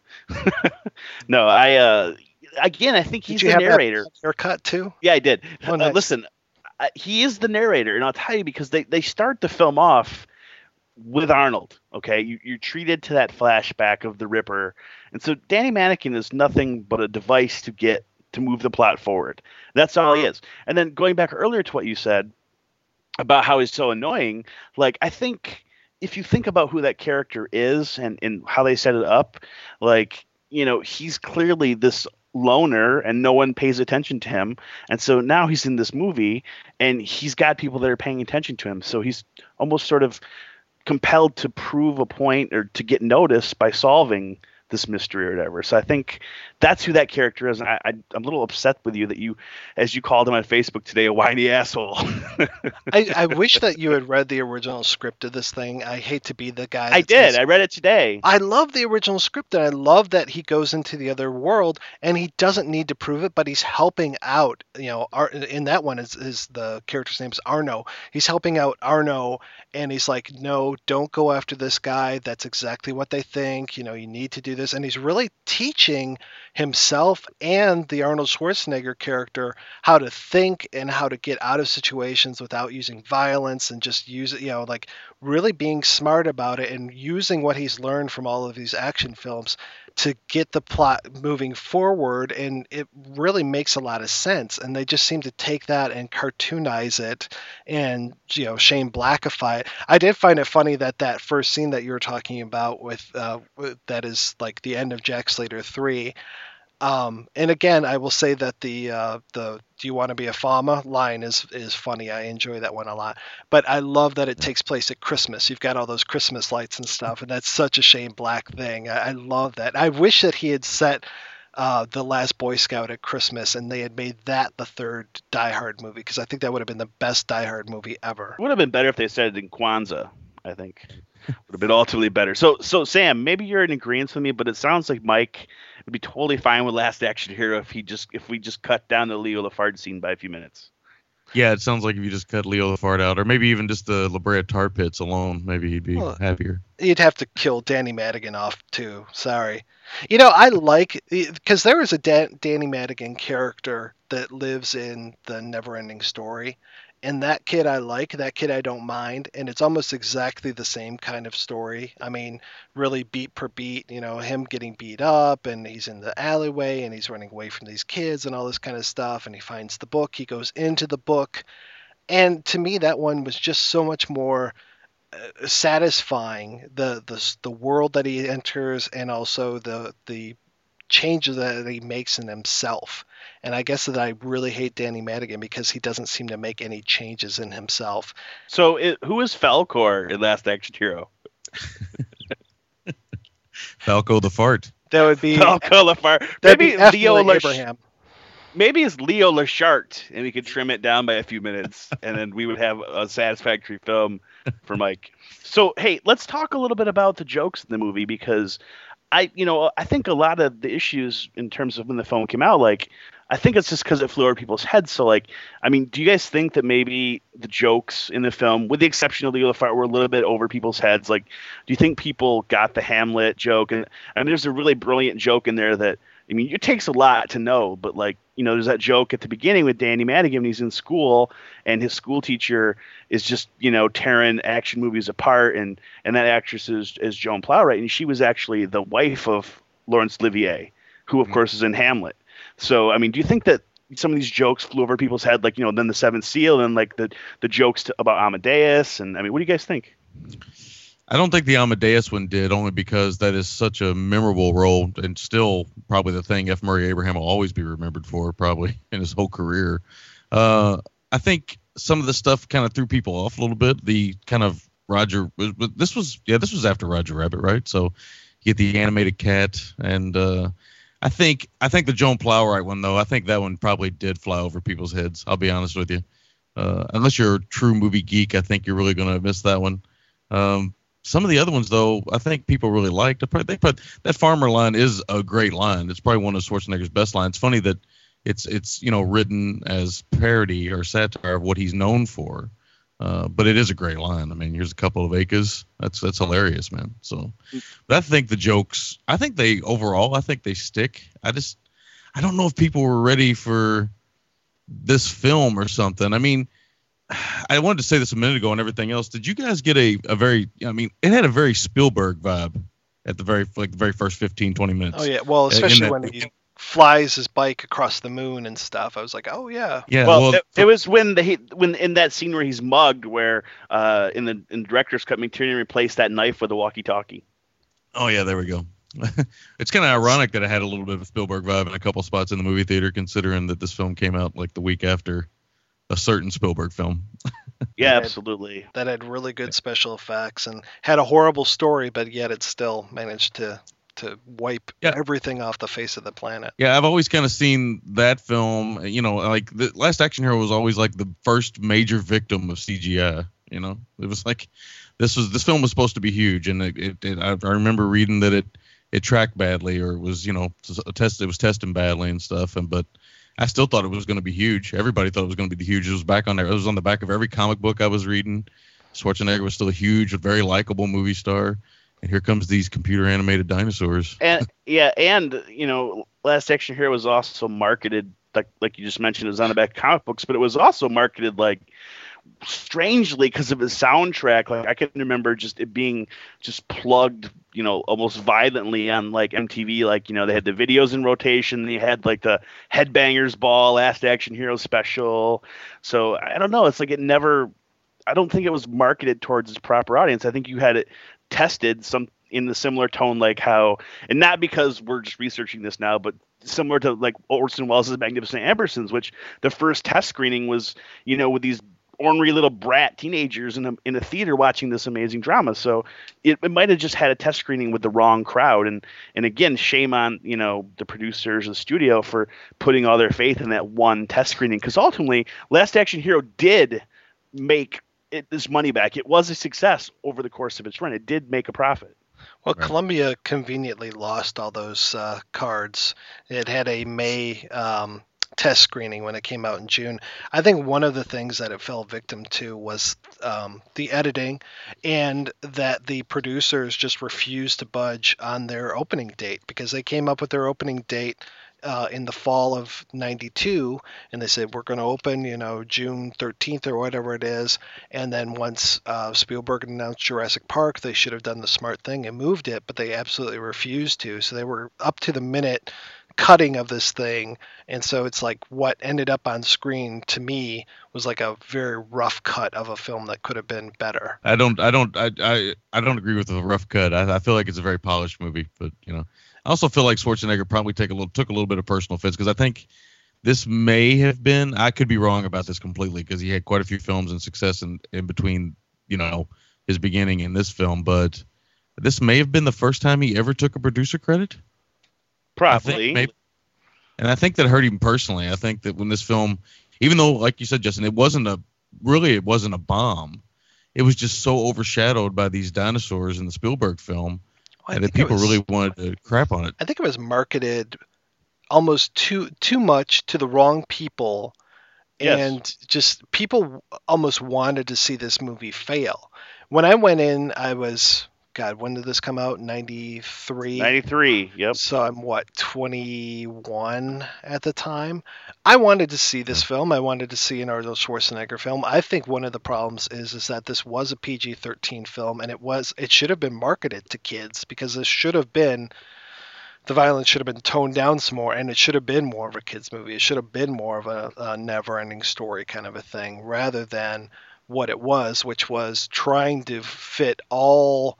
No, I uh again I think he's Did you the have narrator. that haircut too? Yeah, I did. Oh, Uh, nice. listen, uh, he is the narrator, and I'll tell you because they, they start the film off with Arnold. Okay, you, you're treated to that flashback of the Ripper, and so Danny Madigan is nothing but a device to get to move the plot forward. That's all he is. And then going back earlier to what you said about how he's so annoying, like I think if you think about who that character is and, and how they set it up, like, you know, he's clearly this loner and no one pays attention to him, and so now he's in this movie and he's got people that are paying attention to him, so he's almost sort of compelled to prove a point or to get noticed by solving this mystery or whatever. So I think that's who that character is. And I, I, I'm a little upset with you that you, as you called him on Facebook today, a whiny asshole. I, I wish that you had read the original script of this thing. I hate to be the guy. I that did. says- I read it today. I love the original script, and I love that he goes into the other world and he doesn't need to prove it, but he's helping out. You know, Ar- in that one is, is the character's name is Arno. He's helping out Arno, and he's like, no, don't go after this guy. That's exactly what they think. You know, you need to do this this, and he's really teaching himself and the Arnold Schwarzenegger character how to think and how to get out of situations without using violence, and just use it, you know, like really being smart about it and using what he's learned from all of these action films to get the plot moving forward. And it really makes a lot of sense. And they just seem to take that and cartoonize it and, you know, Shane Blackify it. I did find it funny that that first scene that you were talking about with, uh, with that is like the end of Jack Slater three. Um, and again, I will say that the uh, the "Do you want to be a farmer?" line is is funny. I enjoy that one a lot. But I love that it takes place at Christmas. You've got all those Christmas lights and stuff, and that's such a Shane Black thing. I, I love that. I wish that he had set uh, The Last Boy Scout at Christmas, and they had made that the third Die Hard movie, because I think that would have been the best Die Hard movie ever. It would have been better if they said it in Kwanzaa, I think. Would have been ultimately better. So, so Sam, maybe you're in agreement with me, but it sounds like Mike would be totally fine with Last Action Hero if he just if we just cut down the Leo Lafard scene by a few minutes. Yeah, it sounds like if you just cut Leo Lafard out, or maybe even just the La Brea Tar Pits alone, maybe he'd be well, happier. You'd have to kill Danny Madigan off too. Sorry. You know, I like, because there was a Dan, Danny Madigan character that lives in the Neverending Story. And that kid I like, that kid I don't mind, and it's almost exactly the same kind of story. I mean, really beat per beat, you know, him getting beat up, and he's in the alleyway, and he's running away from these kids and all this kind of stuff, and he finds the book, he goes into the book, and to me that one was just so much more uh, satisfying, the, the the world that he enters, and also the the changes that he makes in himself. And I guess that I really hate Danny Madigan because he doesn't seem to make any changes in himself. So it, who is Falkor in Last Action Hero? Falco the Fart. That would be Falco the Fart. Maybe Leo Lash- Abraham. Maybe it's Leo Lashart, and we could trim it down by a few minutes, and then we would have a satisfactory film for Mike. So, hey, let's talk a little bit about the jokes in the movie, because I, you know, I think a lot of the issues in terms of when the film came out, like, I think it's just because it flew over people's heads. So, like, I mean, do you guys think that maybe the jokes in the film, with the exception of Leo Lafart, were a little bit over people's heads? Like, do you think people got the Hamlet joke? And, and there's a really brilliant joke in there that, I mean, it takes a lot to know, but, like, you know, there's that joke at the beginning with Danny Madigan when he's in school, and his school teacher is just, you know, tearing action movies apart, and, and that actress is, is Joan Plowright, and she was actually the wife of Laurence Olivier, who, of mm-hmm. course, is in Hamlet. So, I mean, do you think that some of these jokes flew over people's head, like, you know, then the Seventh Seal, and like the the jokes to, about Amadeus, and I mean, what do you guys think? I don't think the Amadeus one did, only because that is such a memorable role, and still probably the thing F. Murray Abraham will always be remembered for, probably in his whole career. Uh, I think some of the stuff kind of threw people off a little bit. The kind of Roger, but this was yeah, this was after Roger Rabbit, right? So you get the animated cat, and uh, I think I think the Joan Plowright one, though, I think that one probably did fly over people's heads. I'll be honest with you. Uh, unless you're a true movie geek, I think you're really going to miss that one. Um, some of the other ones, though, I think people really liked. They put that farmer line is a great line. It's probably one of Schwarzenegger's best lines. It's funny that it's it's you know written as parody or satire of what he's known for. Uh, but it is a great line. I mean, here's a couple of acres. That's that's hilarious, man. So, but I think the jokes, I think they overall, I think they stick. I just, I don't know if people were ready for this film or something. I mean, I wanted to say this a minute ago and everything else. Did you guys get a, a very, I mean, it had a very Spielberg vibe at the very, like the very first fifteen, twenty minutes. Oh yeah. Well, especially when he flies his bike across the moon and stuff. I was like, oh yeah. Yeah. Well, well it, it was when the when in that scene where he's mugged, where uh in the in the director's cut, McTiernan replaced that knife with a walkie-talkie. Oh yeah, there we go. It's kind of ironic that it had a little bit of a Spielberg vibe in a couple spots in the movie theater, considering that this film came out like the week after a certain Spielberg film. Yeah, that absolutely. Had, that had really good special effects and had a horrible story, but yet it still managed to to wipe yeah. everything off the face of the planet. Yeah, I've always kind of seen that film, you know, like the Last Action Hero was always like the first major victim of C G I, you know. It was like this was this film was supposed to be huge, and it, it, it I remember reading that it it tracked badly, or it was, you know, tested it was testing badly and stuff, and but I still thought it was going to be huge. Everybody thought it was going to be huge. It was back on there. It was on the back of every comic book I was reading. Schwarzenegger was still a huge, very likable movie star. and here comes these computer animated dinosaurs. And yeah, and you know, Last Action Hero was also marketed like like you just mentioned, it was on the back of comic books, but it was also marketed like strangely because of his soundtrack. Like I can remember just it being just plugged, you know, almost violently on like M T V. Like, you know, they had the videos in rotation. They had like the Headbangers Ball, Last Action Hero special. So I don't know. It's like it never. I don't think it was marketed towards its proper audience. I think you had it tested some in the similar tone, like how, and not because we're just researching this now, but similar to like Orson Welles' Magnificent Ambersons, which the first test screening was, you know, with these ornery little brat teenagers in a in a theater watching this amazing drama. So it, it might have just had a test screening with the wrong crowd. And and again, shame on, you know, the producers of the studio for putting all their faith in that one test screening, because ultimately Last Action Hero did make it this money back. It was a success over the course of its run. It did make a profit. Well, Right. Columbia conveniently lost all those uh, cards. It had a May um, test screening when it came out in June. I think one of the things that it fell victim to was um, the editing, and that the producers just refused to budge on their opening date, because they came up with their opening date uh, in the fall of ninety-two, and they said, we're going to open, you know, June thirteenth or whatever it is. And then once uh, Spielberg announced Jurassic Park, they should have done the smart thing and moved it, but they absolutely refused to. So they were up to the minute cutting of this thing. And so it's like what ended up on screen to me was like a very rough cut of a film that could have been better. I don't, I don't, I, I, I don't agree with the rough cut. I, I feel like it's a very polished movie, but you know, I also feel like Schwarzenegger probably take a little, took a little bit of personal offense, because I think this may have been, I could be wrong about this completely, because he had quite a few films and success in, in between, you know, his beginning and this film, but this may have been the first time he ever took a producer credit. I think Probably. maybe, and I think that hurt him personally. I think that when this film, even though, like you said, Justin, it wasn't a really, it wasn't a bomb. It was just so overshadowed by these dinosaurs in the Spielberg film, Well, I and that think it people was- really wanted to crap on it. I think it was marketed almost too too much to the wrong people, Yes. and just people almost wanted to see this movie fail. When I went in, I was, God, when did this come out? ninety-three. ninety-three. Yep. So I'm what, twenty-one at the time. I wanted to see this film. I wanted to see an Arnold Schwarzenegger film. I think one of the problems is is that this was a P G thirteen film, and it was it should have been marketed to kids, because this should have been the violence should have been toned down some more, and it should have been more of a kids movie. It should have been more of a, a never-ending story kind of a thing, rather than what it was, which was trying to fit all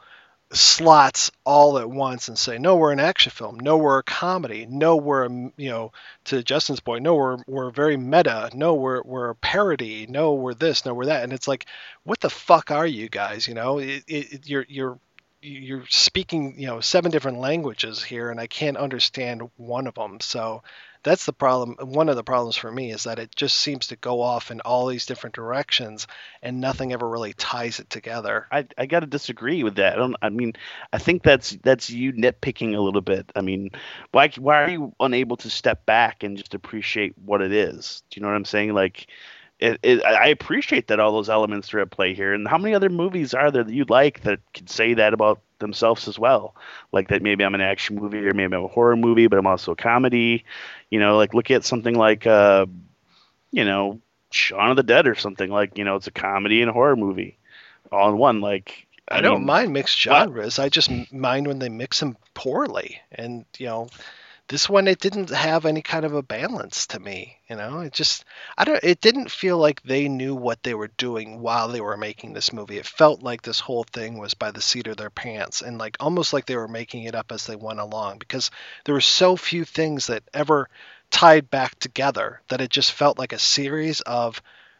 slots all at once and say, no, we're an action film, no, we're a comedy, no, we're a, you know, to Justin's point, no, we're we're very meta, no, we're we're a parody, no, we're this, no, we're that. And it's like, what the fuck are you guys? You know, it, it, you're you're you're speaking, you know, seven different languages here, and I can't understand one of them. So that's the problem. One of the problems for me is that it just seems to go off in all these different directions, and nothing ever really ties it together. I, I got to disagree with that. I don't. I mean, I think that's that's you nitpicking a little bit. I mean, why why are you unable to step back and just appreciate what it is? Do you know what I'm saying? Like, it, it, I appreciate that all those elements are at play here. And how many other movies are there that you'd like that could say that about themselves as well? Like that maybe I'm an action movie, or maybe I'm a horror movie, but I'm also a comedy. You know, like look at something like, uh, you know, Shaun of the Dead or something. Like, you know, it's a comedy and a horror movie all in one. Like, I, don't mean, mind mixed what- genres. I just m- mind when they mix them poorly. And, you know, this one, it didn't have any kind of a balance to me. You know, it just, I don't, it didn't feel like they knew what they were doing while they were making this movie. It felt like this whole thing was by the seat of their pants, and like almost like they were making it up as they went along, because there were so few things that ever tied back together that it just felt like a series of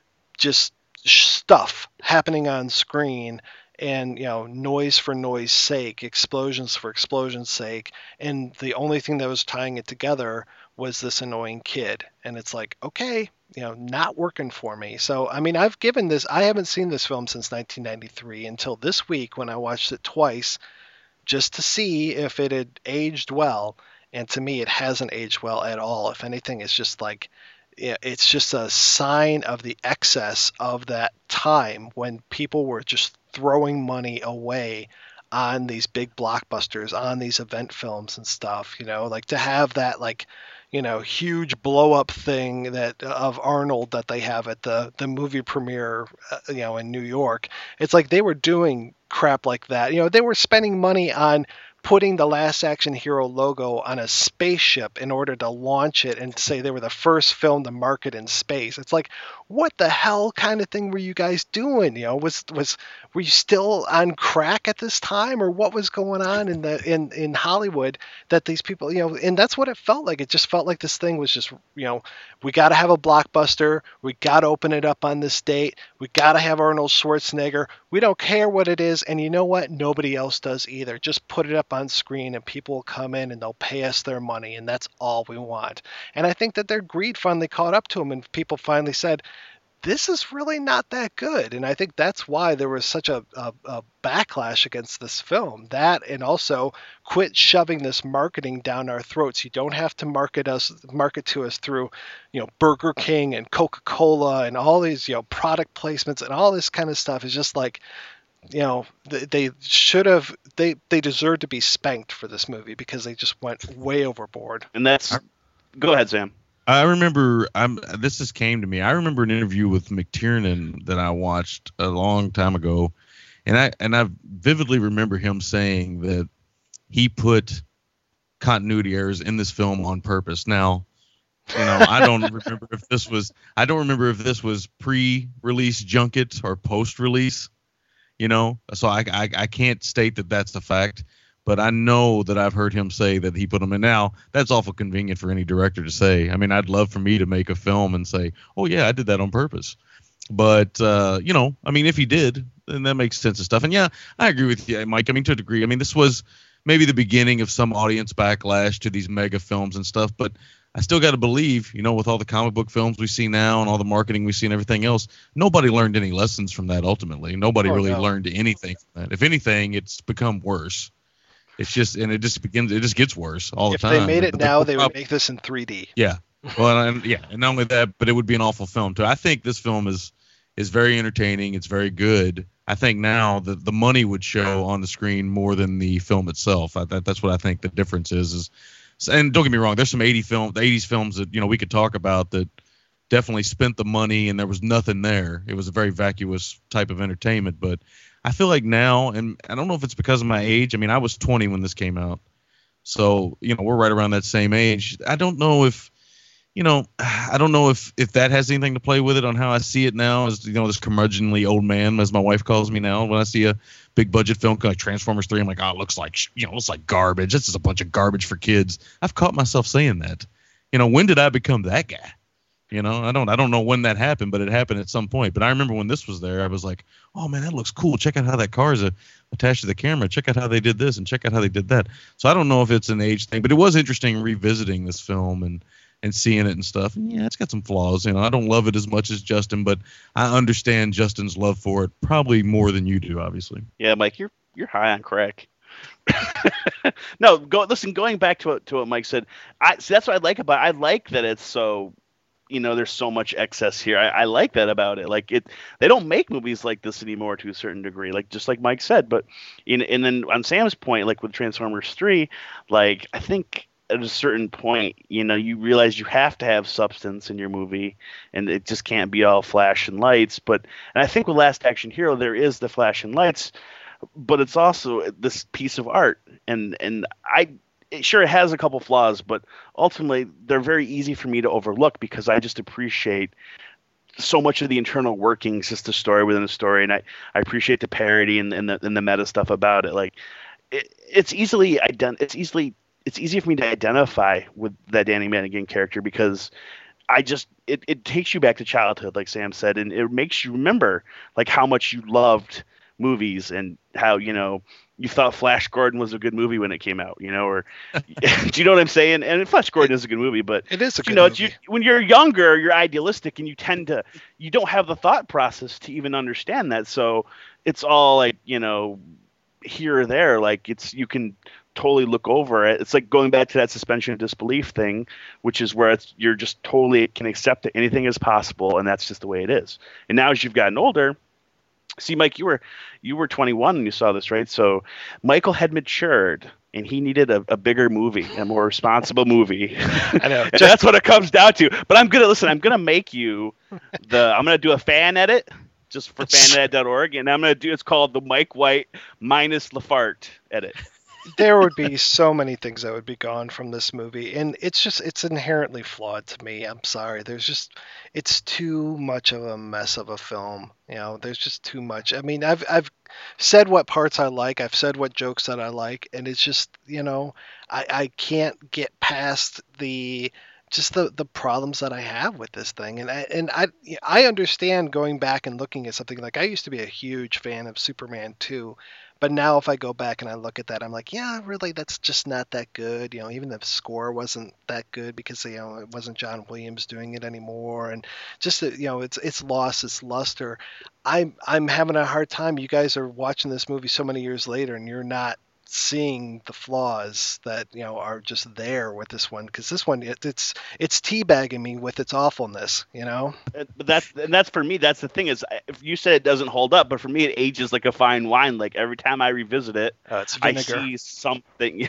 just stuff happening on screen, and, you know, noise for noise sake, explosions for explosion's sake, and the only thing that was tying it together was this annoying kid. And it's like, okay, you know, not working for me. So I mean, I've given this, I haven't seen this film since nineteen ninety-three until this week when I watched it twice just to see if it had aged well, and to me it hasn't aged well at all. If anything, it's just like, yeah, it's just a sign of the excess of that time when people were just throwing money away on these big blockbusters, on these event films and stuff, you know, like to have that like, you know, huge blow up thing that of Arnold that they have at the, the movie premiere, uh, you know, in New York. It's like they were doing crap like that. You know, they were spending money on putting the Last Action Hero logo on a spaceship in order to launch it and say they were the first film to market in space. It's like, what the hell kind of thing were you guys doing? You know, was was were you still on crack at this time, or what was going on in the in in Hollywood that these people, you know, and that's what it felt like. It just felt like this thing was just, you know, we got to have a blockbuster, we got to open it up on this date, we got to have Arnold Schwarzenegger. We don't care what it is, and you know what? Nobody else does either. Just put it up on screen and people will come in and they'll pay us their money, and that's all we want. And I think that their greed finally caught up to them, and people finally said, this is really not that good. And I think that's why there was such a, a, a backlash against this film. That, and also quit shoving this marketing down our throats. You don't have to market us market to us through, you know, Burger King and Coca-Cola and all these, you know, product placements and all this kind of stuff. Is just like, you know, they, they should have, they, they deserve to be spanked for this movie because they just went way overboard. And that's, go ahead, Sam. I remember, I'm, this just came to me. I remember an interview with McTiernan that I watched a long time ago. And I, and I vividly remember him saying that he put continuity errors in this film on purpose. Now, you know, I don't remember if this was, I don't remember if this was pre-release junket or post-release. You know, so I, I I can't state that that's the fact, but I know that I've heard him say that he put them in. Now, that's awful convenient for any director to say. I mean, I'd love for me to make a film and say, oh, yeah, I did that on purpose. But, uh, you know, I mean, if he did, then that makes sense and stuff. And, yeah, I agree with you, Mike. I mean, to a degree. I mean, this was maybe the beginning of some audience backlash to these mega films and stuff, but I still got to believe, you know, with all the comic book films we see now and all the marketing we see and everything else, nobody learned any lessons from that ultimately. Nobody oh, really no. learned anything from that. If anything, it's become worse. It's just, and it just begins, it just gets worse all the if time. If they made it but now, the, they would make this in three D. Yeah. Well, and, yeah. And not only that, but it would be an awful film too. I think this film is, is very entertaining. It's very good. I think now the, the money would show on the screen more than the film itself. I, that, that's what I think the difference is, is, and don't get me wrong, there's some eighty film, the eighties films that, you know, we could talk about that definitely spent the money and there was nothing there. It was a very vacuous type of entertainment. But I feel like now, and I don't know if it's because of my age. I mean, I was twenty when this came out. So, you know, we're right around that same age. I don't know if, you know, I don't know if, if that has anything to play with it on how I see it now as, you know, this curmudgeonly old man, as my wife calls me now. When I see a big budget film like Transformers three, I'm like, oh, it looks like, you know, it looks like garbage. This is a bunch of garbage for kids. I've caught myself saying that. You know, when did I become that guy? You know, I don't I don't know when that happened, but it happened at some point. But I remember when this was there, I was like, oh, man, that looks cool. Check out how that car is a, attached to the camera. Check out how they did this and check out how they did that. So I don't know if it's an age thing, but it was interesting revisiting this film and, and seeing it and stuff. And yeah, it's got some flaws. You know, I don't love it as much as Justin, but I understand Justin's love for it probably more than you do, obviously. Yeah, Mike, you're you're high on crack. No, go listen. Going back to what to what Mike said, I see, that's what I like about it. I like that it's so, you know, there's so much excess here. I, I like that about it. Like it, they don't make movies like this anymore to a certain degree. Like just like Mike said, but in and then on Sam's point, like with Transformers three, like I think at a certain point, you know, you realize you have to have substance in your movie, and it just can't be all flash and lights. But and I think with Last Action Hero, there is the flash and lights, but it's also this piece of art, and and I it, sure it has a couple flaws, but ultimately they're very easy for me to overlook because I just appreciate so much of the internal workings, just the story within a story, and I, I appreciate the parody and, and the and the meta stuff about it. Like it, it's easily ident- it's easily it's easy for me to identify with that Danny Madigan character because I just it, it takes you back to childhood, like Sam said, and it makes you remember like how much you loved movies and how, you know, you thought Flash Gordon was a good movie when it came out, you know, or do you know what I'm saying? And Flash Gordon is a good movie, but it is a good you know, movie. You, when you're younger, you're idealistic and you tend to, you don't have the thought process to even understand that. So it's all like, you know, here or there, like it's, you can totally look over it. It's like going back to that suspension of disbelief thing, which is where it's, you're just totally can accept that anything is possible. And that's just the way it is. And now as you've gotten older, See, Mike, you were you were twenty-one when you saw this, right? So Michael had matured, and he needed a, a bigger movie, a more responsible movie. I know. And Just, that's what it comes down to. But I'm gonna listen. I'm gonna make you the. I'm gonna do a fan edit just for fan edit dot org, and I'm gonna do. It's called the Mike White minus Lafart edit. there would be so many things that would be gone from this movie, and it's just it's inherently flawed to me. I'm sorry. There's just it's too much of a mess of a film. You know, there's just too much. I mean, I've I've said what parts I like. I've said what jokes that I like, and it's just, you know, I I can't get past the just the, the problems that I have with this thing. And I, and I I understand going back and looking at something like I used to be a huge fan of Superman two. But now if I go back and I look at that, I'm like, yeah, really, that's just not that good. You know, even the score wasn't that good because, you know, it wasn't John Williams doing it anymore. And just, you know, it's it's lost its luster. I'm, I'm having a hard time. You guys are watching this movie so many years later and you're not seeing the flaws that, you know, are just there with this one, because this one it, it's it's teabagging me with its awfulness, you know. But that's and that's for me. That's the thing is, if you said it doesn't hold up, but for me, it ages like a fine wine. Like every time I revisit it, Uh, it's I vinegar. see something.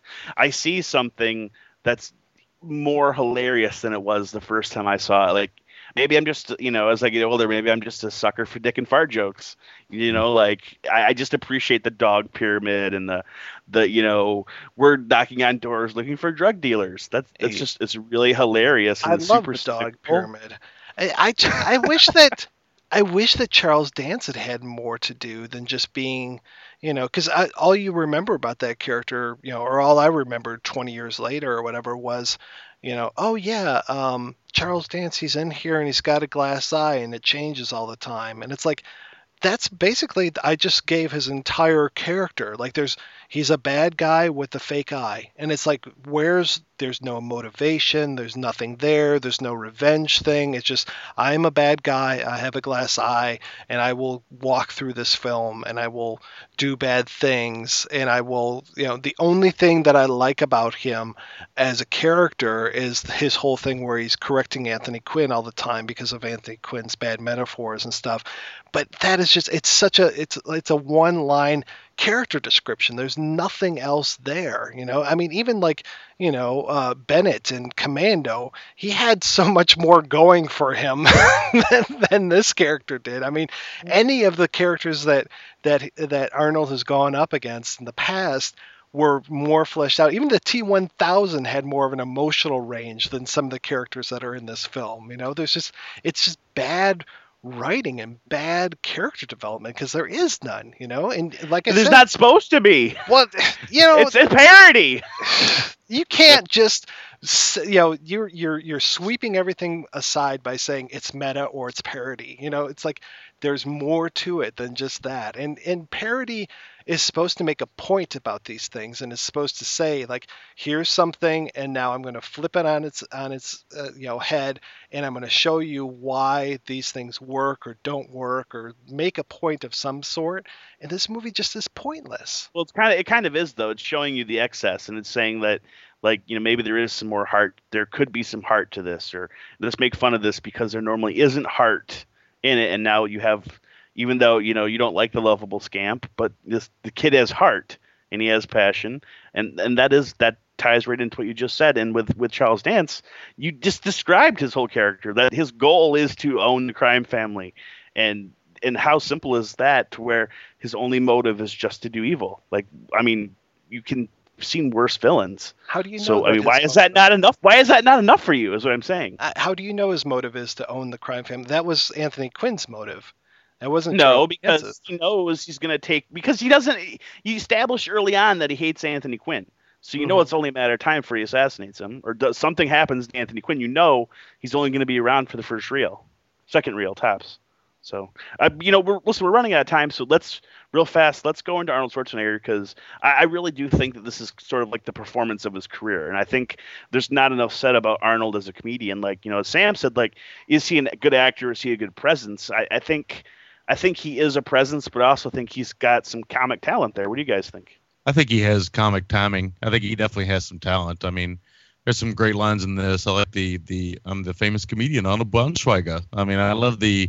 I see something that's more hilarious than it was the first time I saw it. Like maybe I'm just, you know, as I get older, maybe I'm just a sucker for dick and fart jokes. You know, like I, I just appreciate the dog pyramid and the, the, you know, we're knocking on doors looking for drug dealers. That's that's Hey. just it's really hilarious. And I love super the dog simple. pyramid. I, I, j- I wish that I wish that Charles Dance had had more to do than just being, you know, because all you remember about that character, you know, or all I remembered twenty years later or whatever was, you know, oh yeah, um, Charles Dance, he's in here and he's got a glass eye and it changes all the time, and it's like. That's basically I just gave his entire character. Like there's he's a bad guy with a fake eye. And it's like where's there's no motivation, there's nothing there, there's no revenge thing. It's just I'm a bad guy, I have a glass eye, and I will walk through this film and I will do bad things, and I will, you know, the only thing that I like about him as a character is his whole thing where he's correcting Anthony Quinn all the time because of Anthony Quinn's bad metaphors and stuff. But that is just it's such a it's it's a one line character description. There's nothing else there, you know. I mean, even like, you know, uh, Bennett in Commando, he had so much more going for him than, than this character did. I mean, any of the characters that that that Arnold has gone up against in the past were more fleshed out. Even the T one thousand had more of an emotional range than some of the characters that are in this film. You know, there's just it's just bad writing and bad character development because there is none, you know. And like I There's said, not supposed to be. well, you know, It's a parody. you can't just s- you know you're you're you're sweeping everything aside by saying it's meta or it's parody. You know, it's like there's more to it than just that. And and parody is supposed to make a point about these things, and is supposed to say like, here's something, and now I'm going to flip it on its on its uh, you know head, and I'm going to show you why these things work or don't work, or make a point of some sort. And this movie just is pointless. Well, it's kind of it kind of is though. It's showing you the excess, and it's saying that, like, you know, maybe there is some more heart. There could be some heart to this, or let's make fun of this because there normally isn't heart in it, and now you have, even though, you know, you don't like the lovable scamp, but this the kid has heart and he has passion, and and that is that ties right into what you just said. And with with Charles Dance, you just described his whole character, that his goal is to own the crime family, and and how simple is that, to where his only motive is just to do evil. Like, I mean, you can have seen worse villains. How do you know? So that I mean, his why is that motive- not enough? Why is that not enough for you? Is what I'm saying. Uh, How do you know his motive is to own the crime family? That was Anthony Quinn's motive. That wasn't No, Charles because Dance's. he knows he's going to take, because he doesn't, you establish early on that he hates Anthony Quinn. So you know Mhm. it's only a matter of time before he assassinates him, or does something happens to Anthony Quinn. You know he's only going to be around for the first reel, second reel tops. So, uh, you know, we're, listen, we're running out of time, so let's, real fast, let's go into Arnold Schwarzenegger, because I, I really do think that this is sort of like the performance of his career. And I think there's not enough said about Arnold as a comedian. Like, you know, Sam said, like, is he a good actor? Is he a good presence? I, I think I think he is a presence, but I also think he's got some comic talent there. What do you guys think? I think he has comic timing. I think he definitely has some talent. I mean, there's some great lines in this. I like the the um the famous comedian Arnold Braunschweiger. I mean, I love the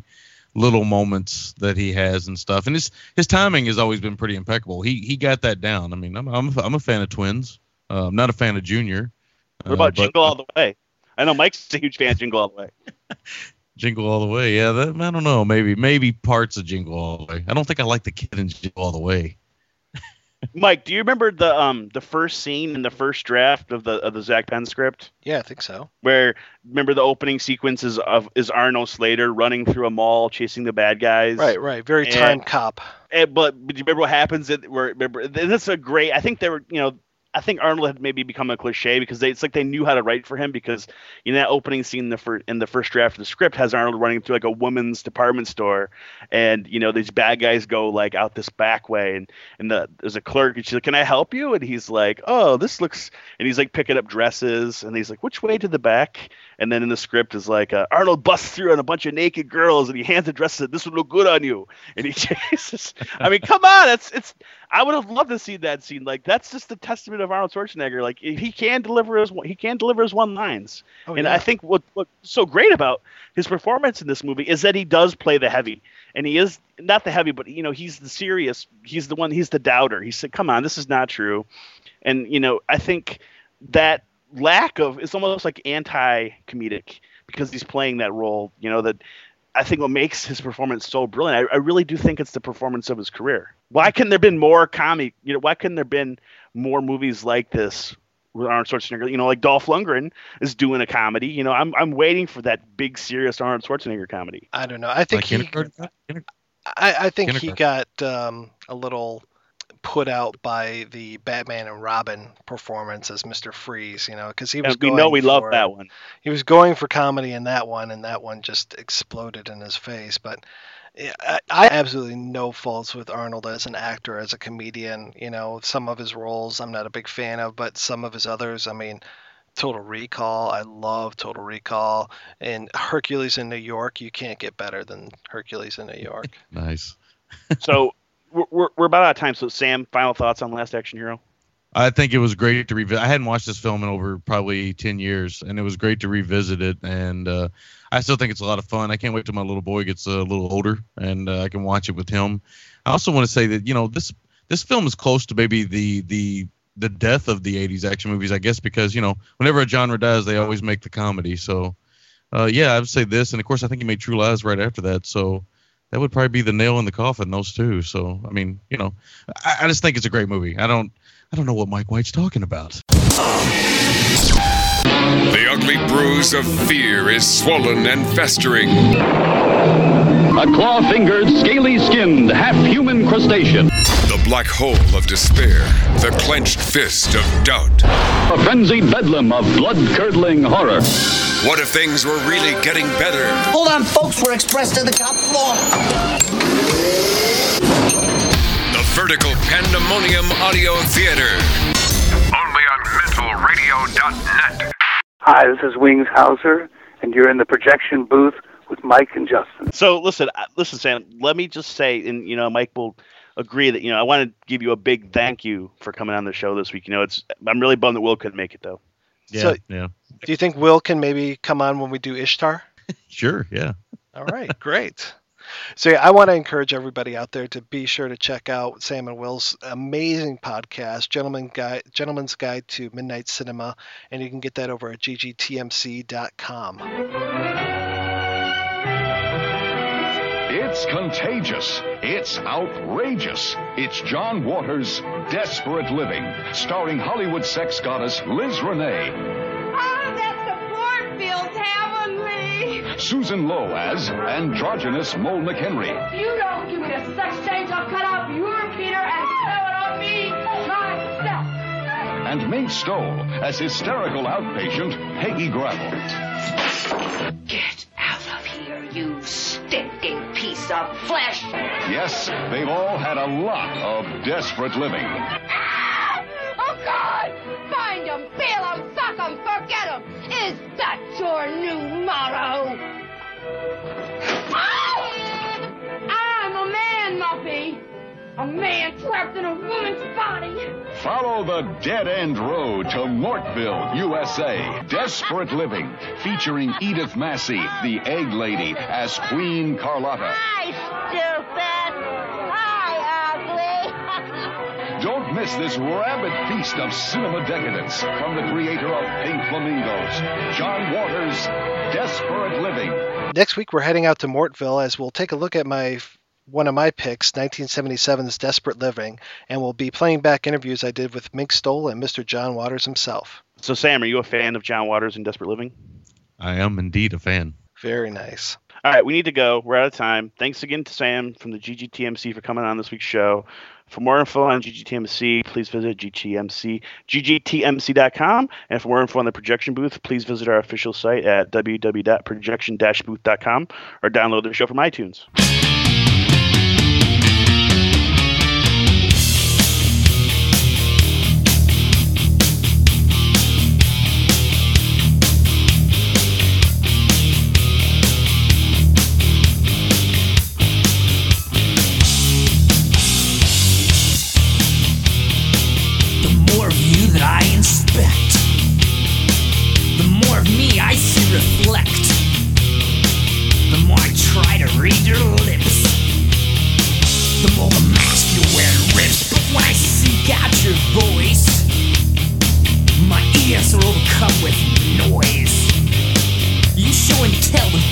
little moments that he has and stuff. And his his timing has always been pretty impeccable. He he got that down. I mean, I'm I'm a, I'm a fan of Twins. Uh, I'm not a fan of Junior. What about uh, but, Jingle All the Way? I know Mike's a huge fan of Jingle All the Way. Jingle All the Way, yeah. That, I don't know. Maybe maybe parts of Jingle All the Way. I don't think I like the kid in Jingle All the Way. Mike, do you remember the um the first scene in the first draft of the of the Zach Penn script? Yeah, I think so. Where remember the opening sequences of is Arnold Slater running through a mall chasing the bad guys? Right, right. Very and, time cop. And, but, but do you remember what happens? At, where remember that's a great. I think they were you know. I think Arnold had maybe become a cliche because they, it's like they knew how to write for him because you know that opening scene in the, fir- in the first draft of the script has Arnold running through like a woman's department store, and you know these bad guys go like out this back way, and and the, there's a clerk and she's like, "Can I help you?" And he's like, "Oh, this looks," and he's like picking up dresses, and he's like, "Which way to the back?" And then in the script is like uh, Arnold busts through on a bunch of naked girls, and he hands the dresses. "This would look good on you," and he chases. I mean, come on, that's it's. I would have loved to see that scene. Like that's just the testament of Arnold Schwarzenegger. Like he can deliver his he can deliver his one lines. Oh, and yeah. I think what what's so great about his performance in this movie is that he does play the heavy, and he is not the heavy, but you know he's the serious. He's the one. He's the doubter. He said, "Come on, this is not true," and you know I think that lack of it's almost like anti-comedic because he's playing that role. You know that. I think what makes his performance so brilliant, I, I really do think it's the performance of his career. Why couldn't there have been more comedy? You know, why couldn't there have been more movies like this with Arnold Schwarzenegger? You know, like Dolph Lundgren is doing a comedy. You know, I'm I'm waiting for that big, serious Arnold Schwarzenegger comedy. I don't know. I think Like he. kindergarten? Kinder- I, I think he Kindergarten. got um, a little put out by the Batman and Robin performance as Mister Freeze, you know, because he was And we going know we love for, that one. He was going for comedy in that one, and that one just exploded in his face. But yeah, I, I have absolutely no faults with Arnold as an actor, as a comedian. You know, some of his roles I'm not a big fan of, but some of his others, I mean, Total Recall, I love Total Recall. And Hercules in New York, you can't get better than Hercules in New York. Nice. So we're, we're we're about out of time. So Sam, final thoughts on Last Action Hero? I think it was great to revisit. I hadn't watched this film in over probably ten years, and it was great to revisit it. And uh, I still think it's a lot of fun. I can't wait till my little boy gets a little older, and uh, I can watch it with him. I also want to say that you know this this film is close to maybe the the the death of the eighties action movies, I guess, because you know whenever a genre dies, they always make the comedy. So uh, yeah, I would say this, and of course I think he made True Lies right after that. So. That would probably be the nail in the coffin, those two. So, I mean, you know, I, I just think it's a great movie. I don't, I don't know what Mike White's talking about. The ugly bruise of fear is swollen and festering. A claw-fingered, scaly-skinned, half-human crustacean. The black hole of despair. The clenched fist of doubt. A frenzied bedlam of blood-curdling horror. What if things were really getting better? Hold on, folks. We're expressed to the top floor. The Vertical Pandemonium Audio Theater. Only on mental radio dot net. Hi, this is Wings Hauser, and you're in the projection booth with Mike and Justin. So listen, uh, listen, Sam. Let me just say, and you know, Mike will agree that you know I want to give you a big thank you for coming on the show this week. You know, it's I'm really bummed that Will couldn't make it though. Yeah, So- yeah. Do you think Will can maybe come on when we do Ishtar? Sure, yeah. All right, great. So yeah, I want to encourage everybody out there to be sure to check out Sam and Will's amazing podcast, Gentleman Guide, Gentleman's Guide to Midnight Cinema, and you can get that over at g g t m c dot com. It's contagious. It's outrageous. It's John Waters' Desperate Living, starring Hollywood sex goddess Liz Renee. Oh, that support feels heavenly. Susan Lowe as androgynous Mole McHenry. If you don't give me a sex change, I'll cut out your Peter and throw it on me myself. And Mink Stoll as hysterical outpatient Peggy Gravel. Get out of here, you stinking piece of flesh. Yes, they've all had a lot of desperate living. Ah! Oh, God! Find him, peel him, suck him, forget him. Is that your new motto? Ah! I'm a man, Muffy. A man trapped in a woman's body. Follow the dead-end road to Mortville, U S A. Desperate Living, featuring Edith Massey, the Egg Lady, as Queen Carlotta. Hi, stupid. Hi, ugly. Don't miss this rabid feast of cinema decadence from the creator of Pink Flamingos, John Waters' Desperate Living. Next week, we're heading out to Mortville as we'll take a look at my one of my picks, nineteen seventy-seven's Desperate Living, and we'll be playing back interviews I did with Mink Stole and Mister John Waters himself. So, Sam, are you a fan of John Waters and Desperate Living? I am indeed a fan. Very nice. All right, we need to go. We're out of time. Thanks again to Sam from the G G T M C for coming on this week's show. For more info on G G T M C, please visit G T M C, G G T M C dot com. And for more info on the projection booth, please visit our official site at w w w dot projection dash booth dot com or download the show from iTunes. That I inspect, the more of me I see reflect, the more I try to read your lips, the more the mask you wear rips. But when I seek out your voice, my ears are overcome with noise. You show and tell with